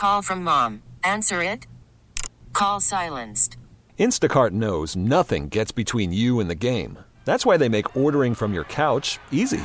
call from mom. Answer it. Call silenced. Instacart knows nothing gets between you and the game. That's why they make ordering from your couch easy.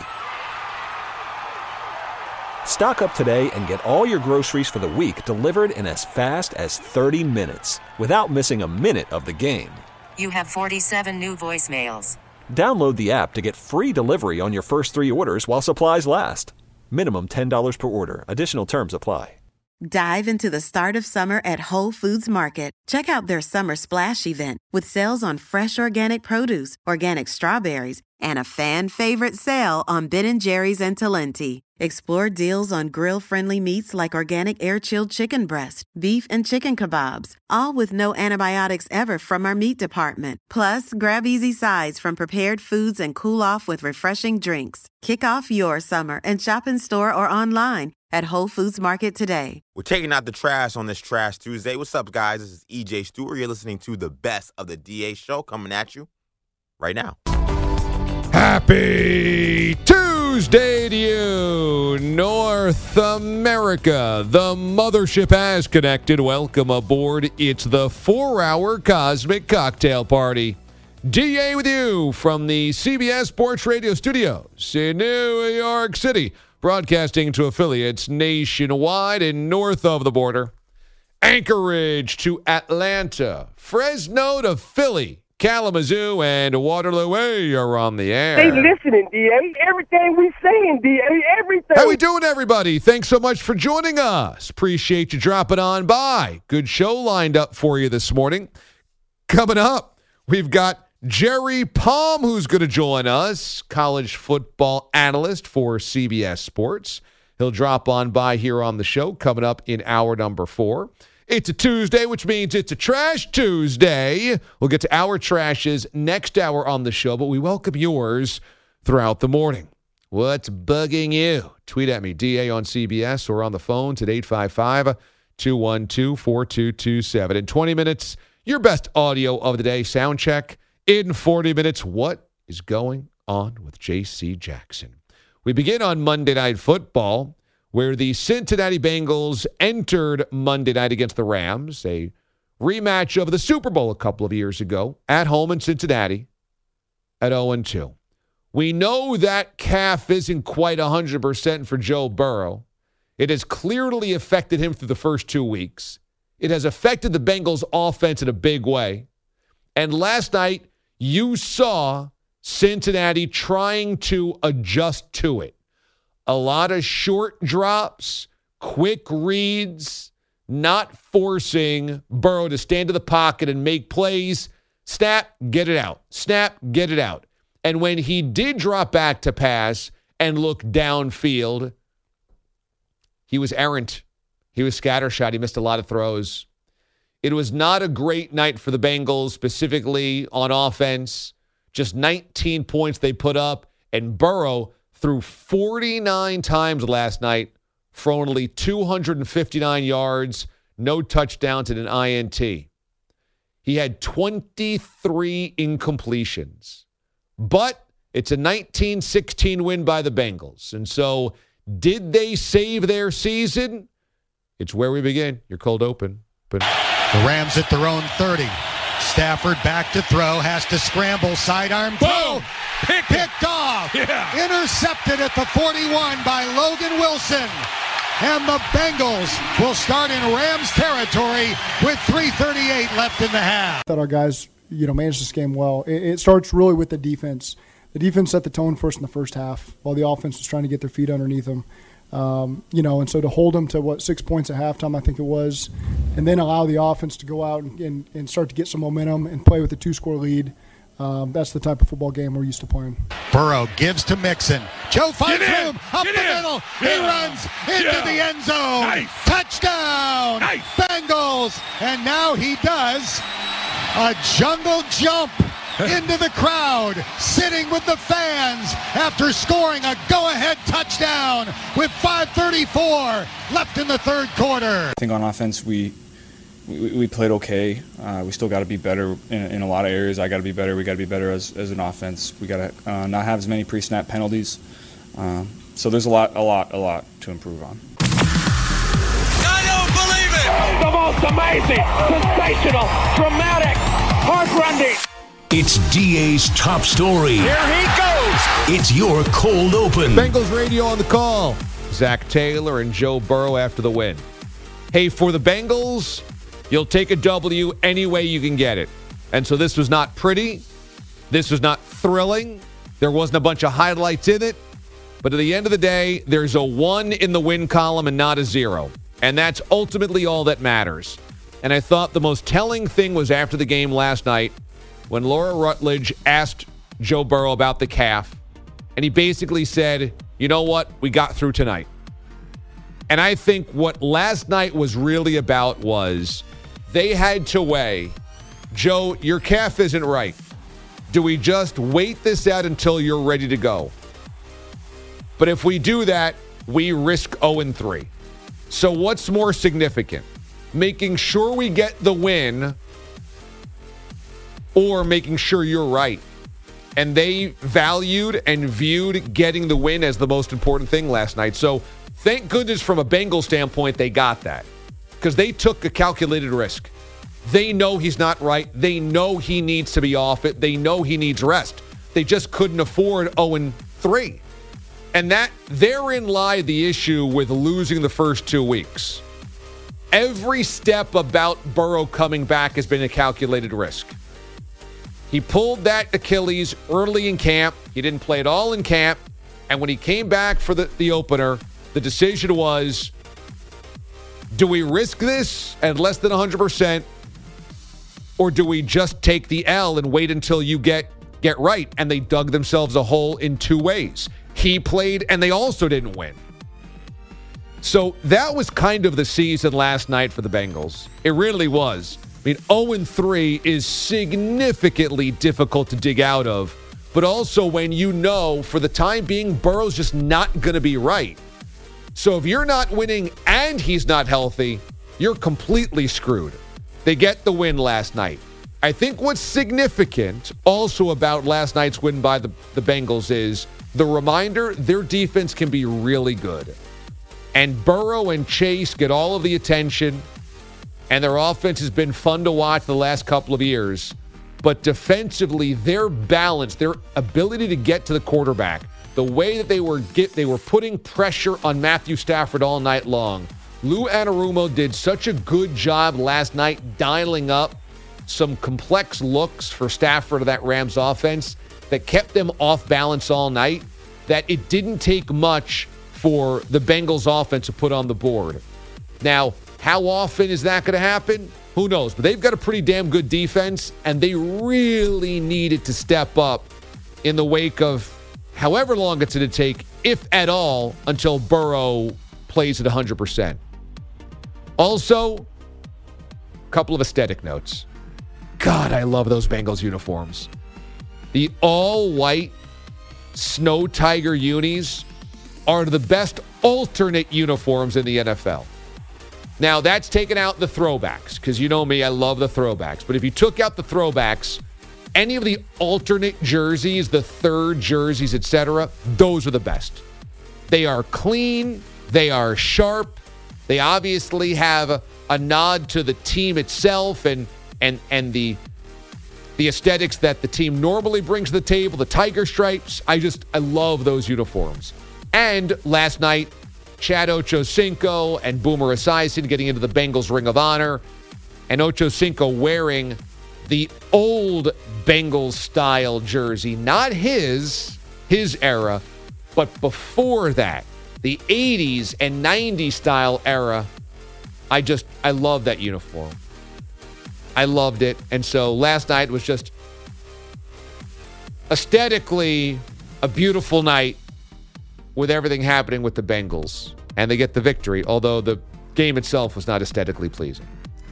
Stock up today and get all your groceries for the week delivered in as fast as 30 minutes without missing a minute of the game. You have 47 new voicemails. Download the app to get free delivery on your first 3 orders while supplies last. Minimum $10 per order. Additional terms apply. Dive into the start of summer at Whole Foods Market. Check out their Summer Splash event with sales on fresh organic produce, organic strawberries, and a fan-favorite sale on Ben & Jerry's and Talenti. Explore deals on grill-friendly meats like organic air-chilled chicken breast, beef and chicken kebabs, all with no antibiotics ever from our meat department. Plus, grab easy sides from prepared foods and cool off with refreshing drinks. Kick off your summer and shop in store or online at Whole Foods Market today. We're taking out the trash on this Trash Tuesday. What's up, guys? This is EJ Stewart. You're listening to the best of the DA show coming at you right now. Happy Tuesday to you, North America. The mothership has connected. Welcome aboard. It's the 4-hour Cosmic Cocktail Party. DA with you from the CBS Sports Radio studios in New York City, broadcasting to affiliates nationwide and north of the border. Anchorage to Atlanta, Fresno to Philly, Kalamazoo and Waterloo Way are on the air. They listening, DA. Everything we saying, DA. Everything. How we doing, everybody? Thanks so much for joining us. Appreciate you dropping on by. Good show lined up for you this morning. Coming up, we've got Jerry Palm, who's going to join us, college football analyst for CBS Sports. He'll drop on by here on the show coming up in hour number 4. It's a Tuesday, which means it's a Trash Tuesday. We'll get to our trashes next hour on the show, but we welcome yours throughout the morning. What's bugging you? Tweet at me, DA on CBS, or on the phones at 855-212-4227. In 20 minutes, your best audio of the day, sound check. In 40 minutes, what is going on with J.C. Jackson? We begin on Monday Night Football, where the Cincinnati Bengals entered Monday night against the Rams, a rematch of the Super Bowl a couple of years ago, at home in Cincinnati at 0-2. We know that calf isn't quite 100% for Joe Burrow. It has clearly affected him through the first 2 weeks. It has affected the Bengals' offense in a big way. And last night, you saw Cincinnati trying to adjust to it. A lot of short drops, quick reads, not forcing Burrow to stand in the pocket and make plays. Snap, get it out. Snap, get it out. And when he did drop back to pass and look downfield, he was errant. He was scattershot. He missed a lot of throws. It was not a great night for the Bengals, specifically on offense. Just 19 points they put up, and Burrow threw 49 times last night for only 259 yards, no touchdowns, and an INT. He had 23 incompletions. But it's a 19-16 win by the Bengals. And so, did they save their season? It's where we begin. Your cold open. The Rams at their own 30. Stafford back to throw, has to scramble, sidearm throw. Picked off. Yeah. Intercepted at the 41 by Logan Wilson. And the Bengals will start in Rams territory with 3:38 left in the half. I thought our guys, managed this game well. It starts really with the defense. The defense set the tone for us in the first half while the offense was trying to get their feet underneath them. And so to hold them to 6 points at halftime, I think it was, and then allow the offense to go out and start to get some momentum and play with a 2-score lead. That's the type of football game we're used to playing. Burrow gives to Mixon. Joe finds room up the middle. Yeah. He runs into the end zone. Nice. Touchdown. Nice. Bengals. And now he does a jungle jump into the crowd, sitting with the fans after scoring a go-ahead touchdown with 5:34 left in the third quarter. I think on offense we played okay. We still got to be better in a lot of areas. I got to be better. We got to be better as an offense. We got to not have as many pre-snap penalties. So there's a lot to improve on. I don't believe It's amazing, sensational, dramatic, heart-rending. It's DA's top story. Here he goes. It's your cold open. Bengals radio on the call. Zach Taylor and Joe Burrow after the win. Hey, for the Bengals, you'll take a W any way you can get it. And so this was not pretty. This was not thrilling. There wasn't a bunch of highlights in it. But at the end of the day, there's a 1 in the win column and not a 0. And that's ultimately all that matters. And I thought the most telling thing was after the game last night when Laura Rutledge asked Joe Burrow about the calf. And he basically said, you know what? We got through tonight. And I think what last night was really about was they had to weigh, Joe, your calf isn't right. Do we just wait this out until you're ready to go? But if we do that, we risk 0-3. So what's more significant? Making sure we get the win or making sure you're right? And they valued and viewed getting the win as the most important thing last night. So thank goodness from a Bengals standpoint they got that because they took a calculated risk. They know he's not right. They know he needs to be off it. They know he needs rest. They just couldn't afford 0-3. And therein lied the issue with losing the first 2 weeks. Every step about Burrow coming back has been a calculated risk. He pulled that Achilles early in camp. He didn't play at all in camp. And when he came back for the opener, the decision was, do we risk this at less than 100%? Or do we just take the L and wait until you get right? And they dug themselves a hole in 2 ways. He played, and they also didn't win. So that was kind of the season last night for the Bengals. It really was. I mean, 0-3 is significantly difficult to dig out of, but also when you know for the time being, Burrow's just not going to be right. So if you're not winning and he's not healthy, you're completely screwed. They get the win last night. I think what's significant also about last night's win by the Bengals is the reminder their defense can be really good. And Burrow and Chase get all of the attention, and their offense has been fun to watch the last couple of years. But defensively, their balance, their ability to get to the quarterback, the way that they were putting pressure on Matthew Stafford all night long. Lou Anarumo did such a good job last night dialing up some complex looks for Stafford of that Rams offense that kept them off balance all night, that it didn't take much for the Bengals offense to put on the board. Now, how often is that going to happen? Who knows? But they've got a pretty damn good defense, and they really needed to step up in the wake of however long it's going to take, if at all, until Burrow plays at 100%. Also, a couple of aesthetic notes. God, I love those Bengals uniforms. The all-white Snow Tiger unis are the best alternate uniforms in the NFL. Now, that's taken out the throwbacks, because you know me, I love the throwbacks. But if you took out the throwbacks, any of the alternate jerseys, the third jerseys, etc., those are the best. They are clean. They are sharp. They obviously have a nod to the team itself and the aesthetics that the team normally brings to the table, the tiger stripes. I love those uniforms. And last night, Chad Ochocinco and Boomer Esiason getting into the Bengals Ring of Honor, and Ochocinco wearing the old Bengals style jersey, not his era, but before that, the 80s and 90s style era. I love that uniform. I loved it. And so last night was just aesthetically a beautiful night with everything happening with the Bengals. And they get the victory, although the game itself was not aesthetically pleasing.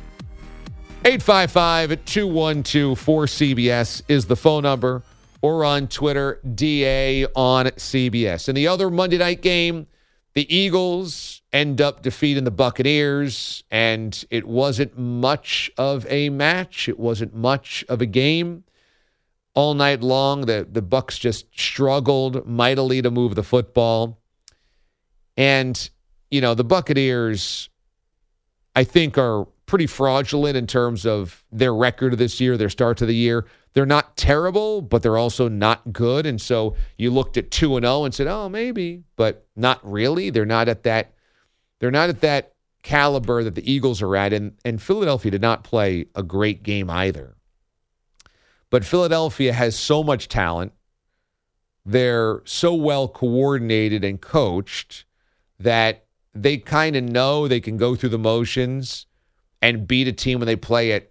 855-212-4CBS is the phone number, or on Twitter, DA on CBS. In the other Monday night game, the Eagles end up defeating the Buccaneers, and it wasn't much of a match. It wasn't much of a game. All night long, the Bucs just struggled mightily to move the football. And, the Buccaneers, I think, are pretty fraudulent in terms of their record this year, their start to the year. They're not terrible, but they're also not good. And so you looked at 2-0 and said, oh, maybe, but not really. They're not at that caliber that the Eagles are at. And Philadelphia did not play a great game either. But Philadelphia has so much talent. They're so well coordinated and coached that they kind of know they can go through the motions and beat a team when they play at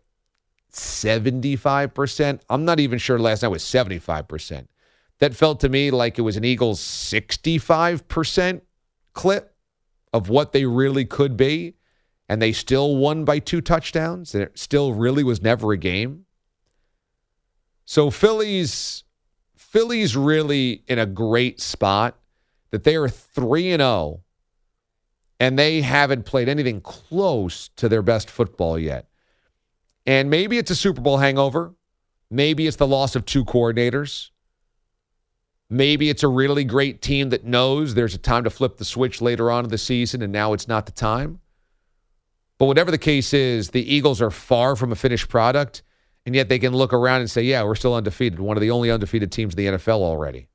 75%. I'm not even sure last night was 75%. That felt to me like it was an Eagles 65% clip of what they really could be, and they still won by 2 touchdowns, and it still really was never a game. So Philly's really in a great spot that they are 3-0, and they haven't played anything close to their best football yet. And maybe it's a Super Bowl hangover. Maybe it's the loss of 2 coordinators. Maybe it's a really great team that knows there's a time to flip the switch later on in the season, and now it's not the time. But whatever the case is, the Eagles are far from a finished product, and yet they can look around and say, yeah, we're still undefeated. One of the only undefeated teams in the NFL already.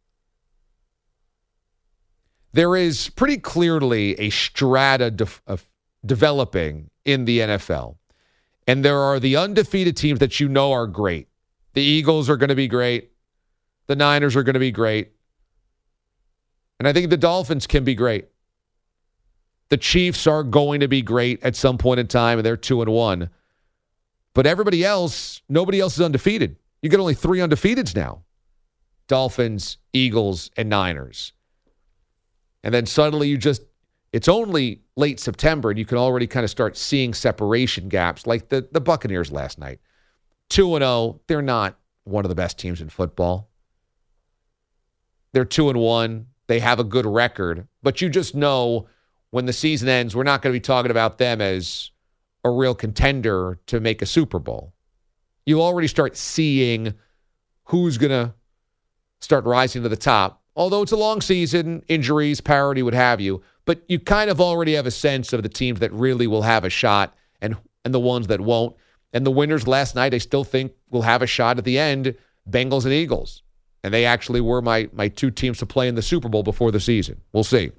There is pretty clearly a strata of developing in the NFL. And there are the undefeated teams that you know are great. The Eagles are going to be great. The Niners are going to be great. And I think the Dolphins can be great. The Chiefs are going to be great at some point in time, and they're 2-1. But everybody else, nobody else is undefeated. You get only 3 undefeateds now. Dolphins, Eagles, and Niners. And then suddenly it's only late September, and you can already kind of start seeing separation gaps like the Buccaneers last night. 2-0, they're not one of the best teams in football. They're 2-1. They have a good record. But you just know when the season ends, we're not going to be talking about them as a real contender to make a Super Bowl. You already start seeing who's going to start rising to the top. Although it's a long season, injuries, parity, what have you. But you kind of already have a sense of the teams that really will have a shot and the ones that won't. And the winners last night, I still think will have a shot at the end, Bengals and Eagles. And they actually were my 2 teams to play in the Super Bowl before the season. We'll see.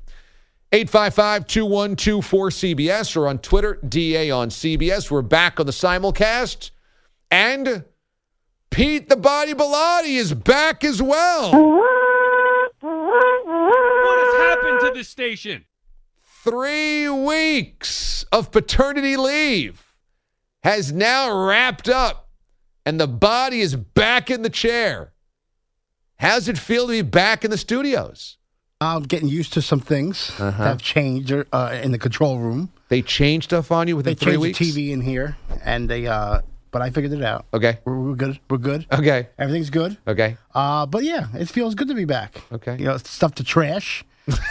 855-212-4CBS or on Twitter, DA on CBS. We're back on the simulcast. And Pete the Body Bellotti is back as well. What has happened to this station? 3 weeks of paternity leave has now wrapped up, and the body is back in the chair. How's it feel to be back in the studios? I'm getting used to some things that have changed in the control room. They changed stuff on you within 3 weeks? They changed the TV in here, and but I figured it out. Okay. We're good. We're good. Okay. Everything's good. Okay. But yeah, it feels good to be back. Okay. You know, stuff to trash.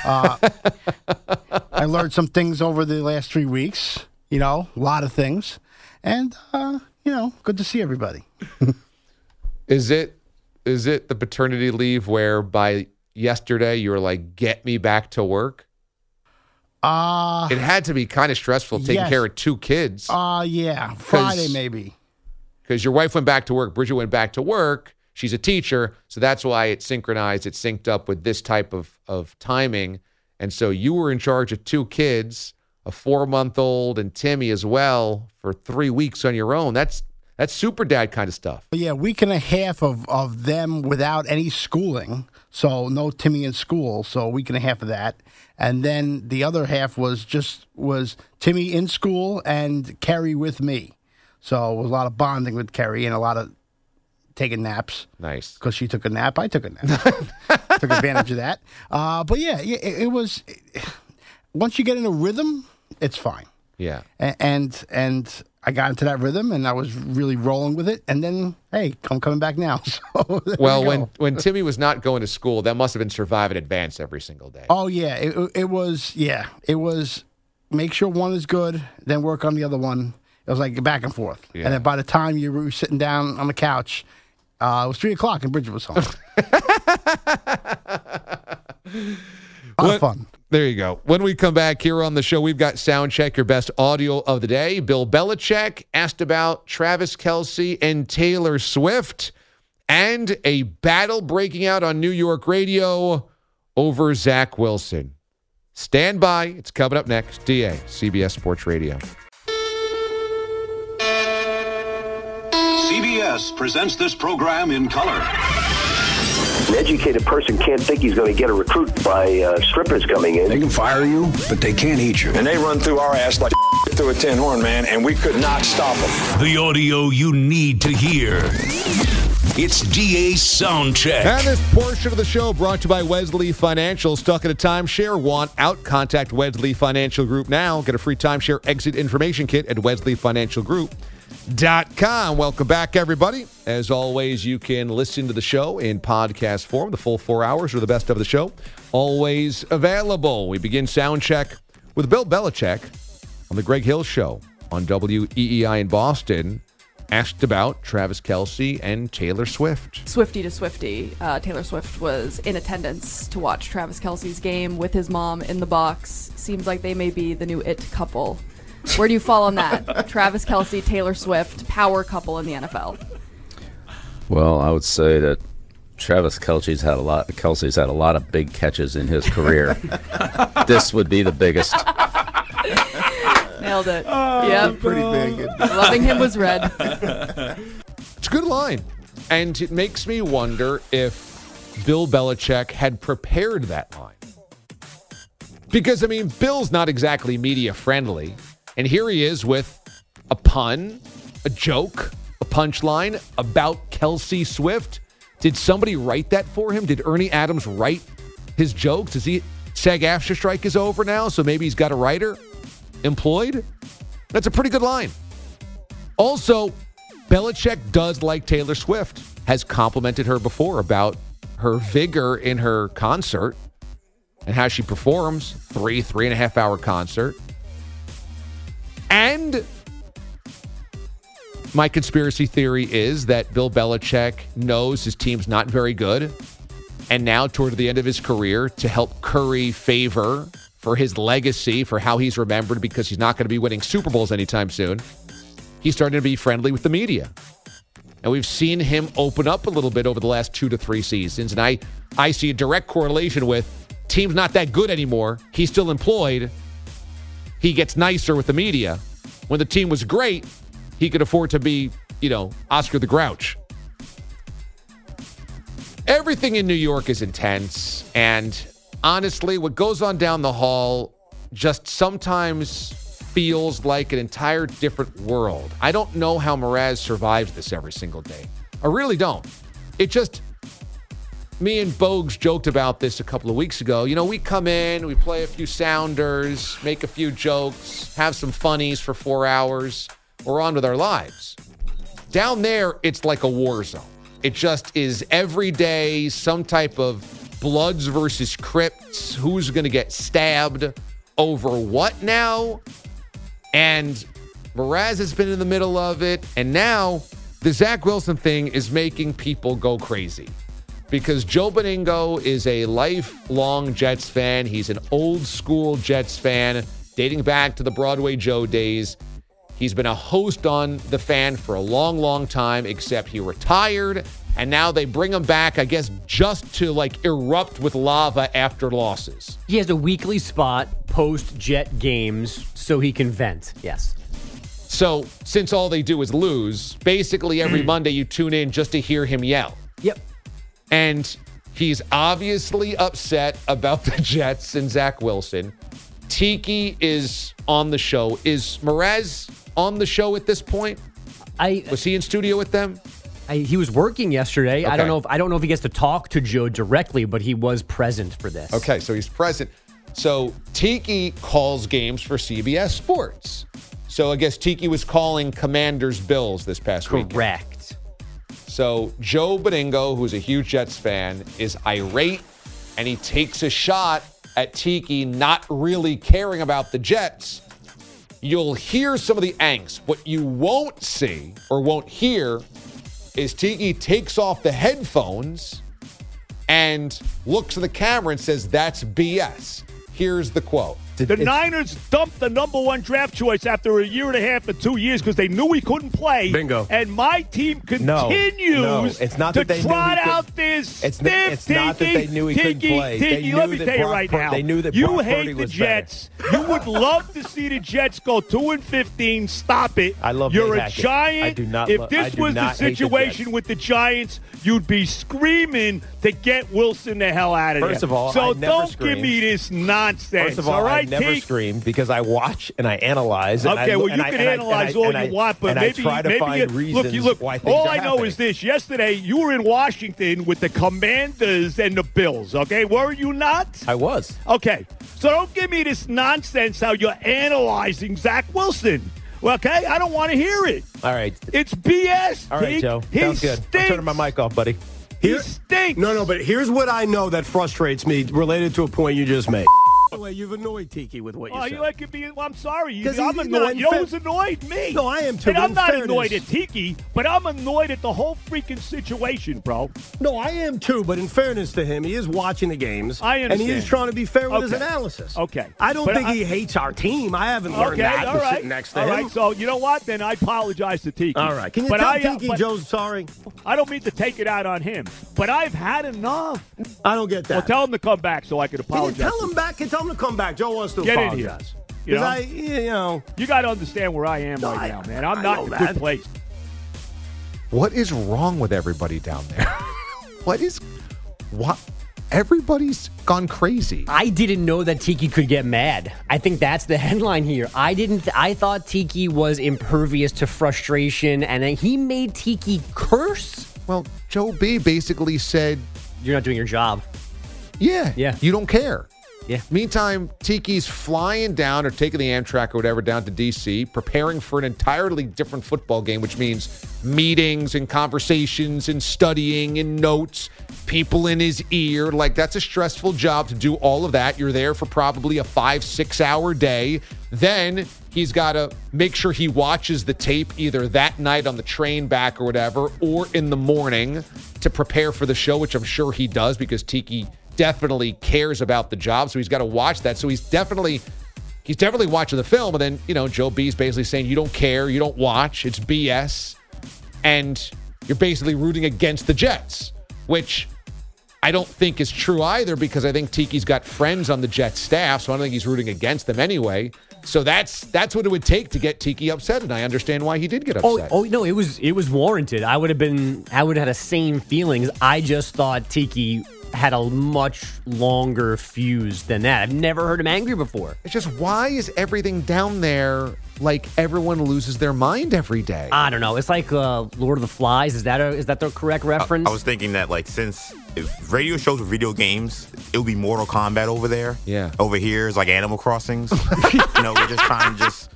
I learned some things over the last 3 weeks, a lot of things. And, good to see everybody. Is it the paternity leave where by yesterday you were like, get me back to work? It had to be kind of stressful taking care of 2 kids. Yeah. Friday maybe. Because your wife went back to work. Bridget went back to work. She's a teacher. So that's why it synced up with this type of timing. And so you were in charge of 2 kids, a 4-month-old and Timmy as well, for 3 weeks on your own. That's super dad kind of stuff. Yeah, 1.5 weeks of them without any schooling. So no Timmy in school. So 1.5 weeks of that. And then the other half was Timmy in school and Kerry with me. So it was a lot of bonding with Kerry and a lot of taking naps. Nice. Because she took a nap, I took a nap. Took advantage of that. But yeah, it was. Once you get in a rhythm, it's fine. Yeah. And I got into that rhythm, and I was really rolling with it. And then, hey, I'm coming back now. So well, when Timmy was not going to school, that must have been Survive in Advance every single day. Oh yeah, it was. Yeah, it was. Make sure one is good, then work on the other one. It was like back and forth. Yeah. And then by the time you were sitting down on the couch, it was 3:00 and Bridget was home. A lot of fun. There you go. When we come back here on the show, we've got Soundcheck, your best audio of the day. Bill Belichick asked about Travis Kelce and Taylor Swift, and a battle breaking out on New York radio over Zach Wilson. Stand by. It's coming up next. DA, CBS Sports Radio. CBS presents this program in color. An educated person can't think he's going to get a recruit by strippers coming in. They can fire you, but they can't eat you. And they run through our ass like through a tin horn, man, and we could not stop them. The audio you need to hear. It's DA Soundcheck. And this portion of the show brought to you by Wesley Financial. Stuck in a timeshare? Want out? Contact Wesley Financial Group now. Get a free timeshare exit information kit at wesleyfinancialgroup.com. Welcome back, everybody. As always, you can listen to the show in podcast form. The full 4 hours or the best of the show, always available. We begin Soundcheck with Bill Belichick on the Greg Hill Show on WEEI in Boston. Asked about Travis Kelce and Taylor Swift. Swiftie to Swiftie. Taylor Swift was in attendance to watch Travis Kelce's game with his mom in the box. Seems like they may be the new it couple. Where do you fall on that? Travis Kelce, Taylor Swift, power couple in the NFL. Well, I would say that Travis Kelce's had a lot of big catches in his career. This would be the biggest. Nailed it. Yep. Pretty big. Loving him was red. It's a good line. And it makes me wonder if Bill Belichick had prepared that line. Because, I mean, Bill's not exactly media friendly. And here he is with a pun, a joke, a punchline about Kelce Swift. Did somebody write that for him? Did Ernie Adams write his jokes? Is he SAG-AFTRA strike is over now, so maybe he's got a writer employed? That's a pretty good line. Also, Belichick does like Taylor Swift, has complimented her before about her vigor in her concert and how she performs. 3.5 hour concert. And my conspiracy theory is that Bill Belichick knows his team's not very good. And now, toward the end of his career, to help curry favor for his legacy, for how he's remembered, because he's not going to be winning Super Bowls anytime soon, he's starting to be friendly with the media. And we've seen him open up a little bit over the last 2 to 3 seasons. And I see a direct correlation with team's not that good anymore. He's still employed. He gets nicer with the media. When the team was great, he could afford to be, Oscar the Grouch. Everything in New York is intense. And honestly, what goes on down the hall just sometimes feels like an entire different world. I don't know how Mraz survives this every single day. I really don't. Me and Bogues joked about this a couple of weeks ago. We come in, we play a few sounders, make a few jokes, have some funnies for 4 hours. We're on with our lives. Down there, it's like a war zone. It just is every day some type of Bloods versus Crips. Who's going to get stabbed over what now? And Mraz has been in the middle of it. And now the Zach Wilson thing is making people go crazy. Because Joe Beningo is a lifelong Jets fan. He's an old school Jets fan dating back to the Broadway Joe days. He's been a host on The Fan for a long, long time, except he retired. And now they bring him back, I guess, just to erupt with lava after losses. He has a weekly spot post-Jet games so he can vent. Yes. So since all they do is lose, basically every Monday you tune in just to hear him yell. Yep. And he's obviously upset about the Jets and Zach Wilson. Tiki is on the show. Is Mraz on the show at this point? Was he in studio with them? He was working yesterday. Okay. I don't know if he gets to talk to Joe directly, but he was present for this. Okay, so he's present. So Tiki calls games for CBS Sports. So I guess Tiki was calling Commanders-Bills this past week. Correct. So Joe Beningo, who's a huge Jets fan, is irate, and he takes a shot at Tiki not really caring about the Jets. You'll hear some of the angst. What you won't see or won't hear is Tiki takes off the headphones and looks at the camera and says, that's BS. Here's the quote. The Niners dumped the number one draft choice after a year and a half or 2 years because they knew he couldn't play. Bingo. And my team continues it's not that they trot knew he out this it's not that they knew he couldn't play. Tiki, let me tell you right now. They knew that you Brock hate Purdy the was Jets. You would love to see the Jets go 2-15. Stop it. I love You're Nate a Hackett. Giant. I do not. If this was the situation with the Giants, you'd be screaming to get Wilson the hell out of there. First of all, so I never don't screamed. give me this nonsense. First of all, right, I never Tiki? screamed because I watch and I analyze. And Okay, I, well, and you I, can and analyze I, all and you want, but and maybe I try to find reasons why things all are I know happening. is this. Yesterday, you were in Washington with the Commanders and the Bills, okay? Were you not? I was. Okay, so don't give me this nonsense how you're analyzing Zach Wilson. Well, okay, I don't want to hear it. All right. It's BS. All right, Joe. He Sounds good. stinks. I'm turning my mic off, buddy. He stinks. No, but here's what I know that frustrates me related to a point you just made. By the way, you've annoyed Tiki with what you said. You like it being, well, I'm sorry. I'm No, annoyed. You know who's annoyed? Me. No, I am too. And but I'm in not fairness- annoyed at Tiki, but I'm annoyed at the whole freaking situation, bro. No, I am too, but in fairness to him, he is watching the games. I understand. And he is trying to be fair with his Okay. analysis. Okay. I don't But think he hates our team. I haven't learned Okay, that all from right. sitting next to all him. right, so you know what? Then I apologize to Tiki. All right. Can you but tell Tiki Joe's sorry? I don't mean to take it out on him, but I've had enough. I don't get that. Well, tell him to come back so I can apologize. Can you tell him back? Can you tell him to come back? Joe wants to Get in apologize. here. You know? You got to understand where I am right now, man. I'm not in a good place. What is wrong with everybody down there? What? Everybody's gone crazy. I didn't know that Tiki could get mad. I think that's the headline here. I thought Tiki was impervious to frustration, and then he made Tiki curse. Well, Joe B basically said, "You're not doing your job." Yeah. You don't care. Yeah. Meantime, Tiki's flying down or taking the Amtrak or whatever down to D.C., preparing for an entirely different football game, which means meetings and conversations and studying and notes, people in his ear. Like, that's a stressful job to do all of that. You're there for probably a 5-6 hour day. Then he's got to make sure he watches the tape either that night on the train back or whatever, or in the morning to prepare for the show, which I'm sure he does because Tiki definitely cares about the job, so he's got to watch that. So he's definitely watching the film, and then, Joe B's basically saying you don't care, you don't watch, it's BS, and you're basically rooting against the Jets, which I don't think is true either because I think Tiki's got friends on the Jets staff, so I don't think he's rooting against them anyway. So that's what it would take to get Tiki upset, and I understand why he did get upset. Oh no, it was warranted. I would have had the same feelings. I just thought Tiki had a much longer fuse than that. I've never heard him angry before. It's just, why is everything down there like everyone loses their mind every day? I don't know. It's like Lord of the Flies. Is that the correct reference? I was thinking that, since if radio shows with video games, it would be Mortal Kombat over there. Yeah. Over here is like Animal Crossings. We're just trying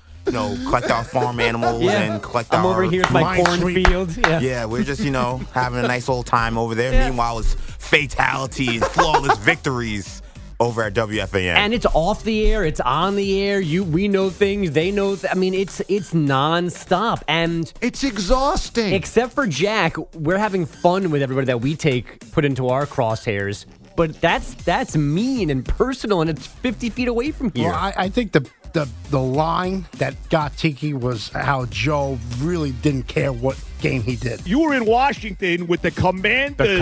to collect our farm animals and collect I'm our... over here with my cornfield. Yeah, we're just, having a nice old time over there. Yeah. Meanwhile, it's fatalities, flawless victories over at WFAN. And it's off the air. It's on the air. We know things. They know. It's nonstop. And it's exhausting. Except for Jack, we're having fun with everybody that we put into our crosshairs. But that's mean and personal, and it's 50 feet away from here. Well, I think the line that got Tiki was how Joe really didn't care what game he did. You were in Washington with the Commanders.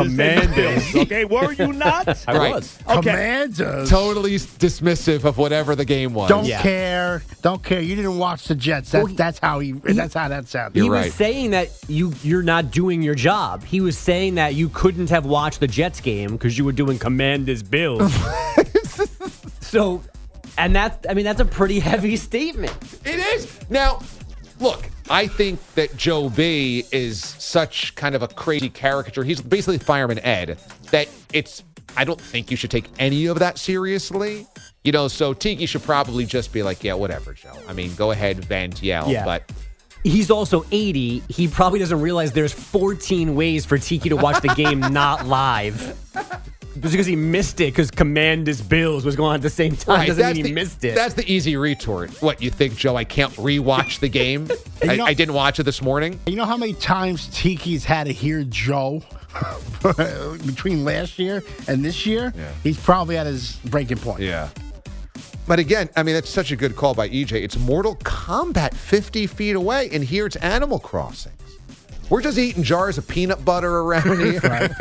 Okay, were you not? I was. Okay. Commanders. Totally dismissive of whatever the game was. Don't care. You didn't watch the Jets. That's how that sounded. He was saying that you're not doing your job. He was saying that you couldn't have watched the Jets game because you were doing Commanders Bills. So, and that's a pretty heavy statement. It is. Now, look, I think that Joe B is such kind of a crazy caricature. He's basically Fireman Ed. That I don't think you should take any of that seriously. So Tiki should probably just be like, yeah, whatever, Joe. Go ahead, vent, yell. Yeah. But he's also 80. He probably doesn't realize there's 14 ways for Tiki to watch the game not live. Just because he missed it because Commanders Bills was going on at the same time doesn't mean he missed it. That's the easy retort. What, you think, Joe, I can't rewatch the game? I didn't watch it this morning? You know how many times Tiki's had to hear Joe between last year and this year, he's probably at his breaking point. Yeah. But again, I mean, that's such a good call by EJ. It's Mortal Kombat 50 feet away, and here it's Animal Crossing. We're just eating jars of peanut butter around here.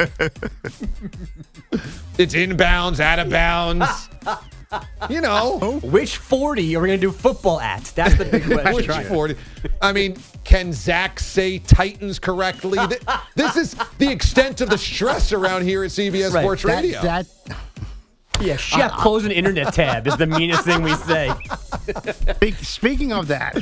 It's inbounds, out of bounds. You know. Which 40 are we going to do football at? That's the big question. Which 40? I mean, can Zach say Titans correctly? This is the extent of the stress around here at CBS Sports Radio. Yeah, Chef, close an internet tab is the meanest thing we say. Speaking of that,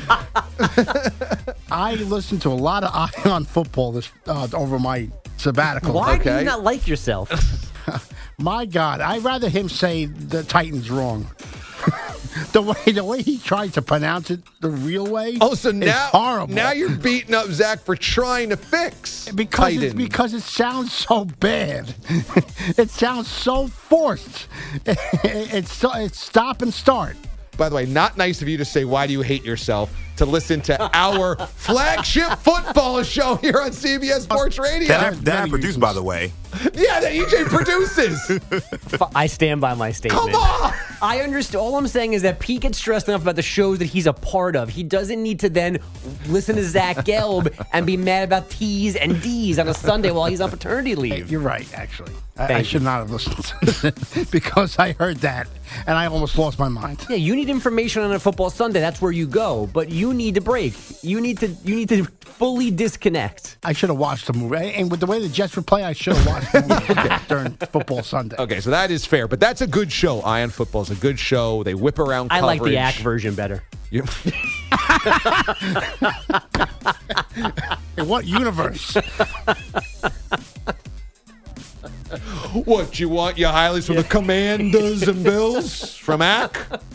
I listened to a lot of Eye on Football this over my sabbatical. Why do you not like yourself? My God, I'd rather him say the Titans wrong. The way he tried to pronounce it the real way. Oh, so is now horrible. Now you're beating up Zach for trying to fix because it sounds so bad. It sounds so forced. It's stop and start. By the way, not nice of you to say, why do you hate yourself, to listen to our flagship football show here on CBS Sports Radio. That I produced, by the way. Yeah, that EJ produces. I stand by my statement. Come on! I understand. All I'm saying is that Pete gets stressed enough about the shows that he's a part of. He doesn't need to then listen to Zach Gelb and be mad about T's and D's on a Sunday while he's on paternity leave. Hey, you're right, actually. I should not have listened to it because I heard that and I almost lost my mind. Yeah, you need information on a football Sunday. That's where you go. But you need to break. You need to fully disconnect. I should have watched the movie. And with the way the Jets would play, I should have watched the movie during football Sunday. Okay, so that is fair. But that's a good show. Eye on Football is a good show. They whip around coverage. I like the act version better. In what universe? What, you want your highlights from the Commanders and Bills from ACK?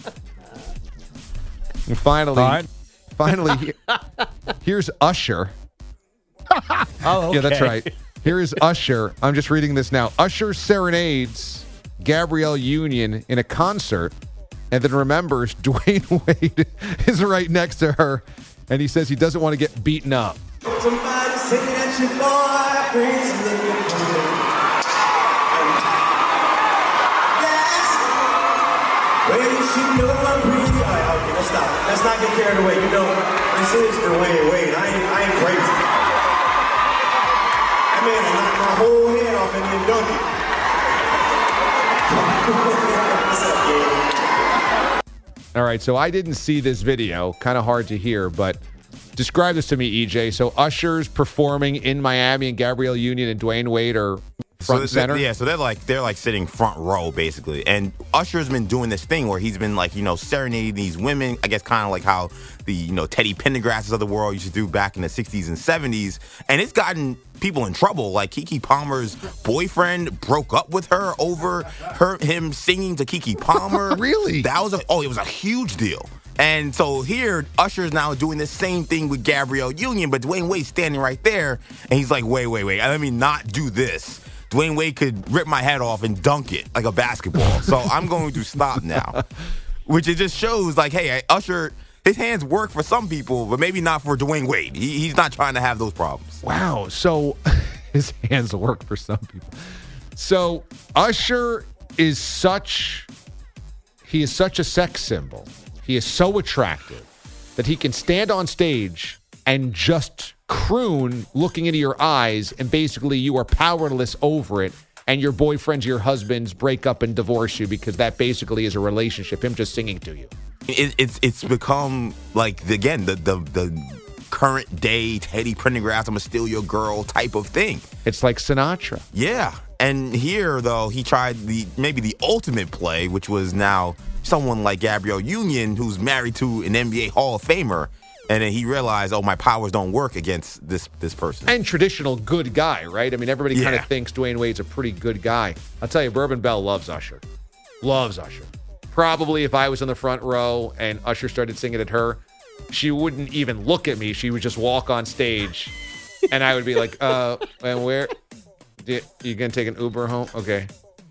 And finally, here's Usher. Oh, okay. Yeah, that's right. Here is Usher. I'm just reading this now. Usher serenades Gabrielle Union in a concert and then remembers Dwayne Wade is right next to her, and he says he doesn't want to get beaten up. Somebody say that your boyfriend's looking for you. Well, you know I'm pretty. All right, okay, let's stop. Let's not get carried away. You know, this is Dwayne Wade. I ain't crazy. I mean, I knocked my whole head off and then dunk it. What's up, kid? All right, so I didn't see this video. Kind of hard to hear, but describe this to me, EJ. So Usher's performing in Miami, and Gabrielle Union and Dwayne Wade are front and center. Yeah, so they're like sitting front row basically. And Usher's been doing this thing where he's been like, serenading these women. I guess kind of like how the Teddy Pendergrasses of the world used to do back in the 60s and 70s. And it's gotten people in trouble. Like Keke Palmer's boyfriend broke up with her over him singing to Keke Palmer. Really? It was a huge deal. And so here, Usher's now doing the same thing with Gabrielle Union, but Dwayne Wade's standing right there, and he's like, wait, let me not do this. Dwayne Wade could rip my head off and dunk it like a basketball. So I'm going to stop now. Which it just shows, like, hey, Usher, his hands work for some people, but maybe not for Dwayne Wade. He's not trying to have those problems. Wow. So his hands work for some people. So Usher is such a sex symbol. He is so attractive that he can stand on stage and just croon looking into your eyes, and basically you are powerless over it, and your boyfriends, your husbands break up and divorce you because that basically is a relationship, him just singing to you. It's become like, the current day Teddy Pendergrass, I'm gonna steal your girl type of thing. It's like Sinatra. Yeah. And here, though, he tried maybe the ultimate play, which was now someone like Gabrielle Union, who's married to an NBA Hall of Famer. And then he realized, my powers don't work against this person. And traditional good guy, right? I mean, everybody kind of thinks Dwayne Wade's a pretty good guy. I'll tell you, Bourbon Bell loves Usher. Loves Usher. Probably if I was in the front row and Usher started singing at her, she wouldn't even look at me. She would just walk on stage. And I would be like, and where? You going to take an Uber home? Okay.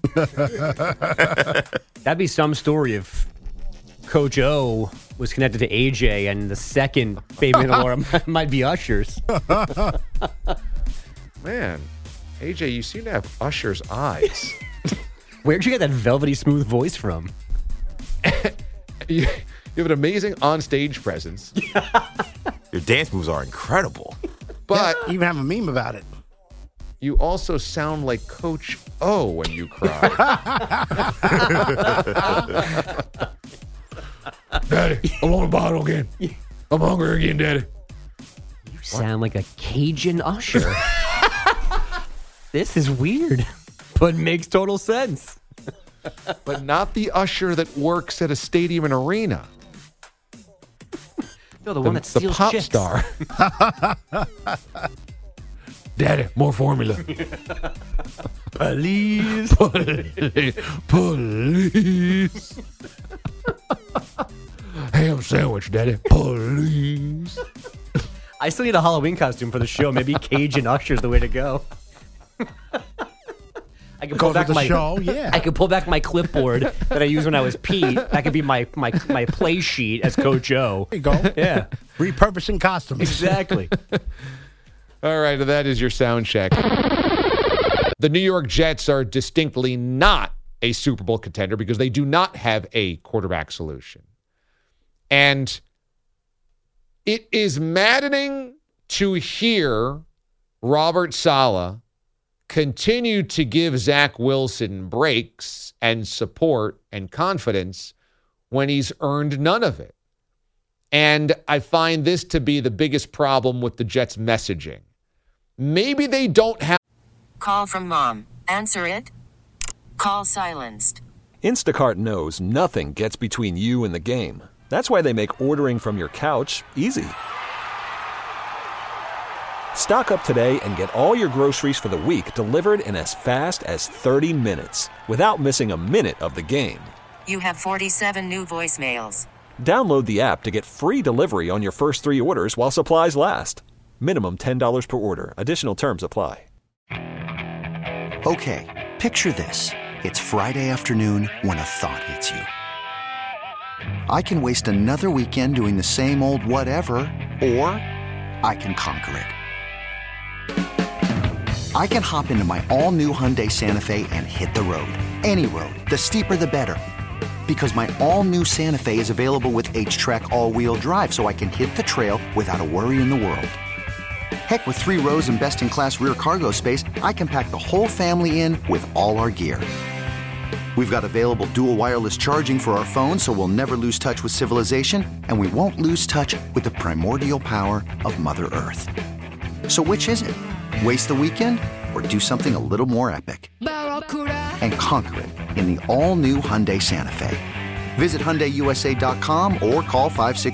That'd be some story if Coach O was connected to AJ and the second baby in the Laura might be Usher's. Man, AJ, you seem to have Usher's eyes. Where'd you get that velvety smooth voice from? You have an amazing on-stage presence. Your dance moves are incredible. But you even have a meme about it. You also sound like Coach O when you cry. Daddy, I want a bottle again. I'm hungry again, Daddy. You sound like a Cajun Usher. This is weird, but makes total sense. But not the Usher that works at a stadium and arena. No, the one that steals the pop chicks. star. Daddy, more formula. Police. Police. Ham sandwich, Daddy. Police. I still need a Halloween costume for the show. Maybe Cajun Usher's the way to go. I can pull back my show, yeah. I could pull back my clipboard that I used when I was Pete. That could be my play sheet as Coach O. There you go. Yeah. Repurposing costumes. Exactly. All right, that is your sound check. The New York Jets are distinctly not a Super Bowl contender because they do not have a quarterback solution. And it is maddening to hear Robert Saleh continue to give Zach Wilson breaks and support and confidence when he's earned none of it. And I find this to be the biggest problem with the Jets' messaging. Maybe they don't have... Call from mom. Answer it. Call silenced. Instacart knows nothing gets between you and the game. That's why they make ordering from your couch easy. Stock up today and get all your groceries for the week delivered in as fast as 30 minutes without missing a minute of the game. You have 47 new voicemails. Download the app to get free delivery on your first 3 orders while supplies last. Minimum $10 per order. Additional terms apply. Okay, picture this. It's Friday afternoon when a thought hits you. I can waste another weekend doing the same old whatever, or I can conquer it. I can hop into my all-new Hyundai Santa Fe and hit the road. Any road. The steeper, the better. Because my all-new Santa Fe is available with H-Track all-wheel drive, so I can hit the trail without a worry in the world. Heck, with 3 rows and best-in-class rear cargo space, I can pack the whole family in with all our gear. We've got available dual wireless charging for our phones, so we'll never lose touch with civilization, and we won't lose touch with the primordial power of Mother Earth. So which is it? Waste the weekend or do something a little more epic? And conquer it in the all-new Hyundai Santa Fe. Visit HyundaiUSA.com or call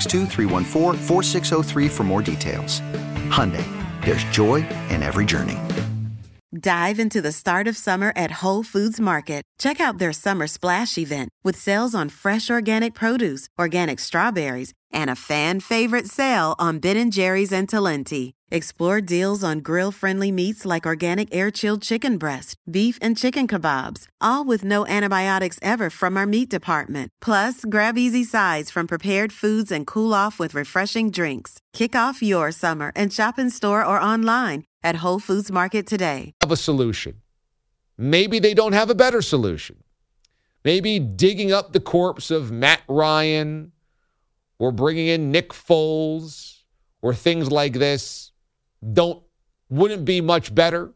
562-314-4603 for more details. Hyundai, there's joy in every journey. Dive into the start of summer at Whole Foods Market. Check out their summer splash event with sales on fresh organic produce, organic strawberries, and a fan-favorite sale on Ben & Jerry's and Talenti. Explore deals on grill-friendly meats like organic air-chilled chicken breast, beef and chicken kebabs, all with no antibiotics ever from our meat department. Plus, grab easy sides from prepared foods and cool off with refreshing drinks. Kick off your summer and shop in store or online at Whole Foods Market today. Have a solution. Maybe they don't have a better solution. Maybe digging up the corpse of Matt Ryan or bringing in Nick Foles or things like this wouldn't be much better.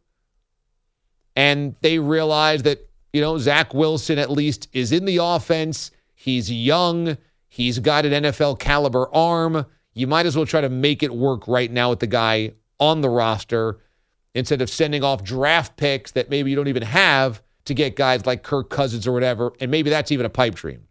And they realize that, Zach Wilson at least is in the offense. He's young. He's got an NFL caliber arm. You might as well try to make it work right now with the guy on the roster instead of sending off draft picks that maybe you don't even have to get guys like Kirk Cousins or whatever. And maybe that's even a pipe dream.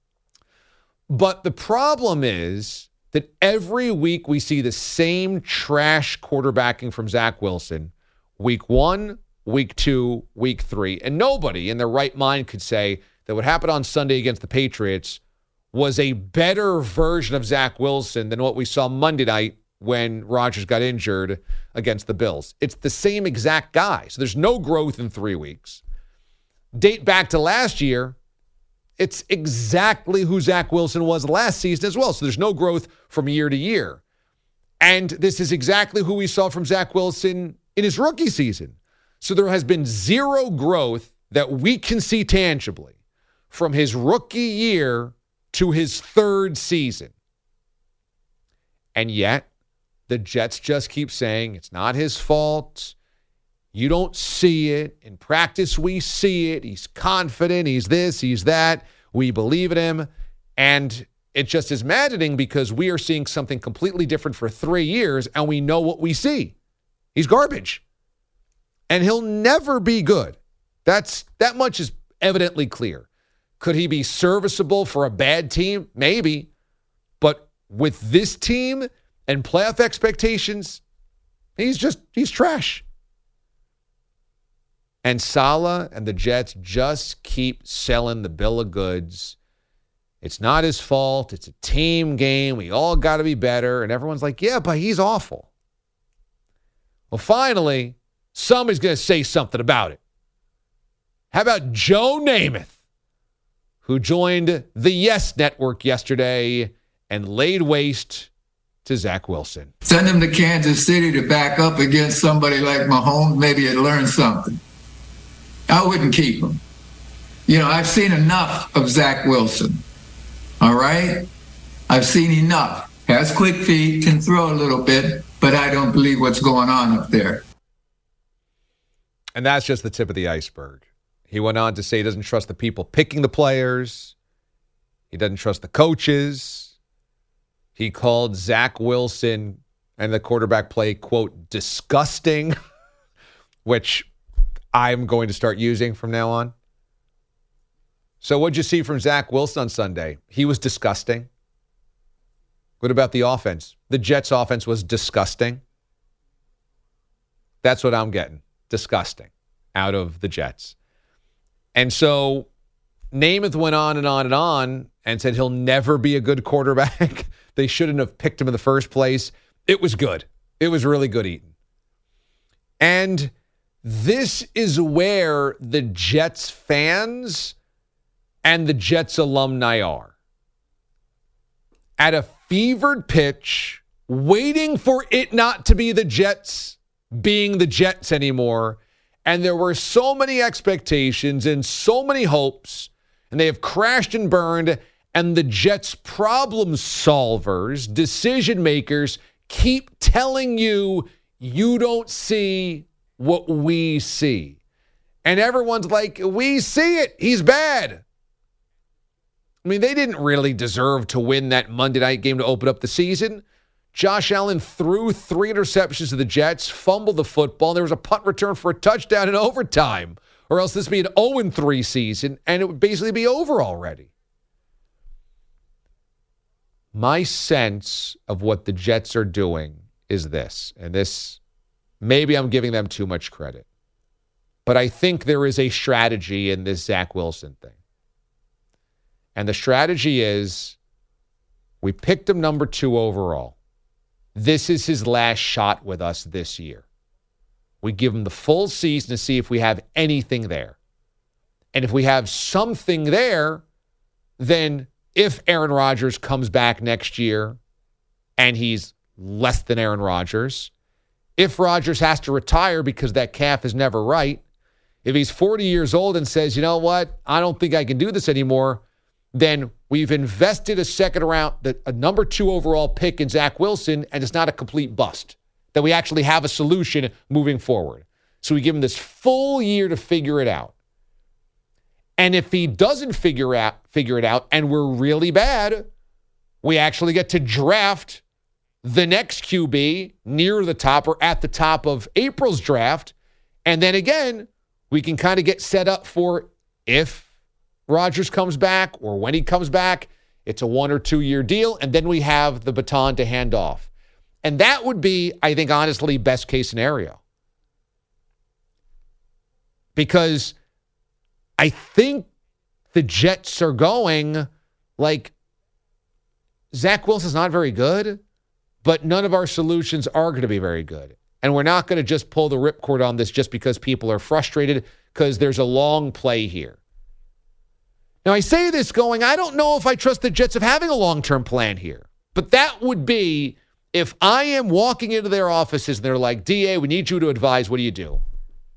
But the problem is that every week we see the same trash quarterbacking from Zach Wilson. Week 1, week 2, week 3. And nobody in their right mind could say that what happened on Sunday against the Patriots was a better version of Zach Wilson than what we saw Monday night when Rodgers got injured against the Bills. It's the same exact guy. So there's no growth in 3 weeks. Date back to last year, it's exactly who Zach Wilson was last season as well. So there's no growth from year to year. And this is exactly who we saw from Zach Wilson in his rookie season. So there has been zero growth that we can see tangibly from his rookie year to his third season. And yet, the Jets just keep saying it's not his fault. You don't see it. In practice, we see it. He's confident. He's this, he's that. We believe in him. And it just is maddening because we are seeing something completely different for 3 years, and we know what we see. He's garbage. And he'll never be good. That much is evidently clear. Could he be serviceable for a bad team? Maybe. But with this team and playoff expectations, he's trash. And Saleh and the Jets just keep selling the bill of goods. It's not his fault. It's a team game. We all got to be better. And everyone's like, yeah, but he's awful. Well, finally, somebody's going to say something about it. How about Joe Namath, who joined the Yes Network yesterday and laid waste to Zach Wilson? Send him to Kansas City to back up against somebody like Mahomes. Maybe he'd learn something. I wouldn't keep him. You know, I've seen enough of Zach Wilson. All right? I've seen enough. Has quick feet, can throw a little bit, but I don't believe what's going on up there. And that's just the tip of the iceberg. He went on to say he doesn't trust the people picking the players. He doesn't trust the coaches. He called Zach Wilson and the quarterback play, quote, disgusting, which I'm going to start using from now on. So what'd you see from Zach Wilson on Sunday? He was disgusting. What about the offense? The Jets' offense was disgusting. That's what I'm getting. Disgusting out of the Jets. And so Namath went on and on and on and said he'll never be a good quarterback. They shouldn't have picked him in the first place. It was good. It was really good eating. And this is where the Jets fans and the Jets alumni are. At a fevered pitch, waiting for it not to be the Jets being the Jets anymore. And there were so many expectations and so many hopes, and they have crashed and burned. And the Jets' problem solvers, decision makers, keep telling you, you don't see what we see. And everyone's like, we see it. He's bad. I mean, they didn't really deserve to win that Monday night game to open up the season. Josh Allen threw 3 interceptions to the Jets, fumbled the football, and there was a punt return for a touchdown in overtime. Or else this would be an 0-3 season, and it would basically be over already. My sense of what the Jets are doing is this, and this, maybe I'm giving them too much credit, but I think there is a strategy in this Zach Wilson thing. And the strategy is, we picked him number 2 overall. This is his last shot with us this year. We give him the full season to see if we have anything there. And if we have something there, then if Aaron Rodgers comes back next year and he's less than Aaron Rodgers, if Rodgers has to retire because that calf is never right, if he's 40 years old and says, you know what, I don't think I can do this anymore, then we've invested a second round, a number 2 overall pick in Zach Wilson, and it's not a complete bust. That we actually have a solution moving forward. So we give him this full year to figure it out. And if he doesn't figure it out, and we're really bad, we actually get to draft the next QB near the top or at the top of April's draft. And then again, we can kind of get set up for if Rodgers comes back or when he comes back, it's a 1 or 2 year deal. And then we have the baton to hand off. And that would be, I think, honestly, best case scenario. Because I think the Jets are going like, Zach Wilson's not very good, but none of our solutions are going to be very good. And we're not going to just pull the ripcord on this just because people are frustrated because there's a long play here. Now, I say this going, I don't know if I trust the Jets of having a long-term plan here. But that would be if I am walking into their offices and they're like, DA, we need you to advise, what do you do?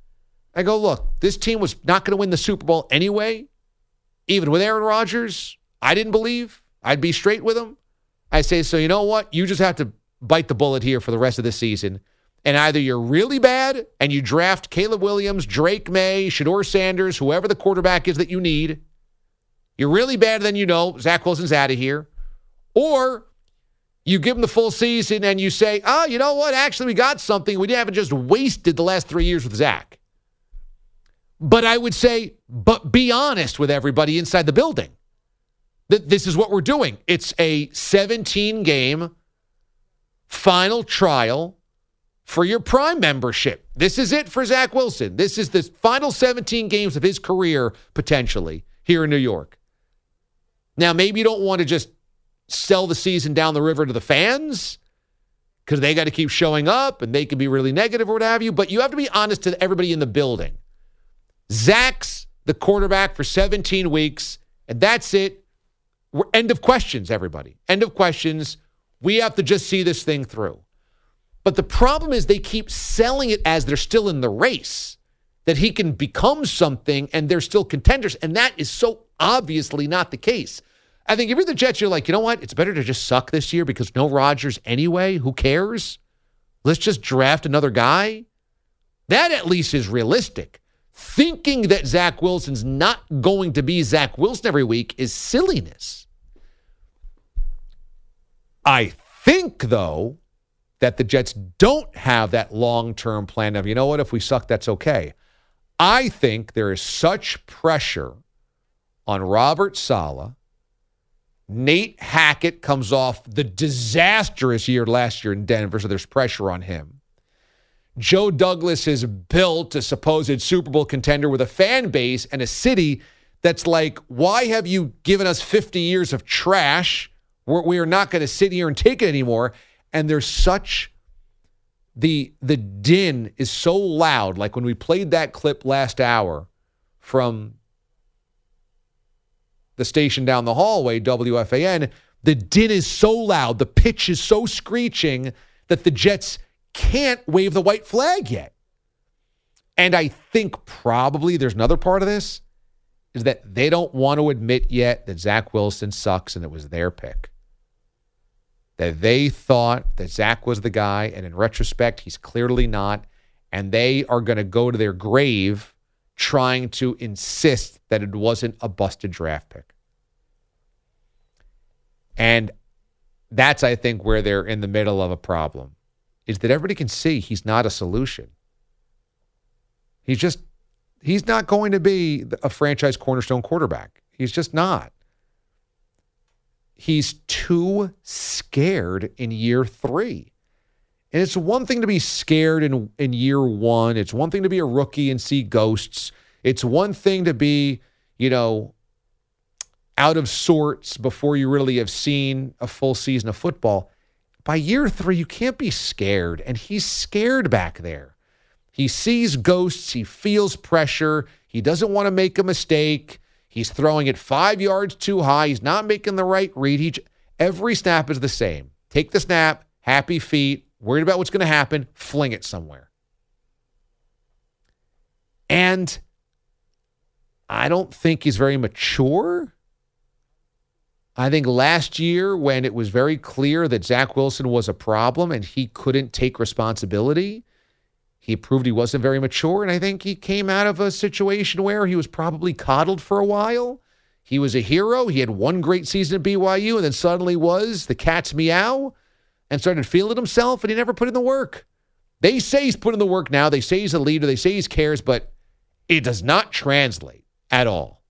I go, look, this team was not going to win the Super Bowl anyway. Even with Aaron Rodgers, I didn't believe. I'd be straight with him. I say, so you know what? You just have to bite the bullet here for the rest of the season. And either you're really bad and you draft Caleb Williams, Drake May, Shedeur Sanders, whoever the quarterback is that you need. You're really bad, then you know Zach Wilson's out of here. Or you give him the full season and you say, oh, you know what? Actually, we got something. We haven't just wasted the last 3 years with Zach. But I would say, but be honest with everybody inside the building. That this is what we're doing. It's a 17-game final trial for your Prime membership. This is it for Zach Wilson. This is the final 17 games of his career, potentially, here in New York. Now, maybe you don't want to just sell the season down the river to the fans because they got to keep showing up and they can be really negative or what have you, but you have to be honest to everybody in the building. Zach's the quarterback for 17 weeks, and that's it. We're end of questions, everybody. End of questions. We have to just see this thing through. But the problem is they keep selling it as they're still in the race, that he can become something and they're still contenders, and that is so obviously not the case. I think if you're the Jets, you're like, you know what? It's better to just suck this year because no Rodgers anyway. Who cares? Let's just draft another guy. That at least is realistic. Thinking that Zach Wilson's not going to be Zach Wilson every week is silliness. I think, though, that the Jets don't have that long-term plan of, you know what, if we suck, that's okay. I think there is such pressure on Robert Saleh. Nate Hackett comes off the disastrous year last year in Denver, so there's pressure on him. Joe Douglas is built a supposed Super Bowl contender with a fan base and a city that's like, why have you given us 50 years of trash? We are not going to sit here and take it anymore. And there's such, the din is so loud. Like when we played that clip last hour from the station down the hallway, WFAN, the din is so loud, the pitch is so screeching that the Jets can't wave the white flag yet. And I think probably there's another part of this, is that they don't want to admit yet that Zach Wilson sucks and it was their pick. That they thought that Zach was the guy, and in retrospect, he's clearly not. And they are going to go to their grave trying to insist that it wasn't a busted draft pick. And that's, I think, where they're in the middle of a problem, is that everybody can see he's not a solution. He's not going to be a franchise cornerstone quarterback. He's just not. He's too scared in year 3. And it's one thing to be scared in year 1. It's one thing to be a rookie and see ghosts. It's one thing to be, out of sorts before you really have seen a full season of football. By year 3, you can't be scared. And he's scared back there. He sees ghosts. He feels pressure. He doesn't want to make a mistake. He's throwing it 5 yards too high. He's not making the right read. Every snap is the same. Take the snap, happy feet, worried about what's going to happen, fling it somewhere. And I don't think he's very mature. I think last year, when it was very clear that Zach Wilson was a problem and he couldn't take responsibility, he proved he wasn't very mature, and I think he came out of a situation where he was probably coddled for a while. He was a hero. He had one great season at BYU, and then suddenly was the cat's meow and started feeling himself, and he never put in the work. They say he's put in the work now. They say he's a leader. They say he cares, but it does not translate at all.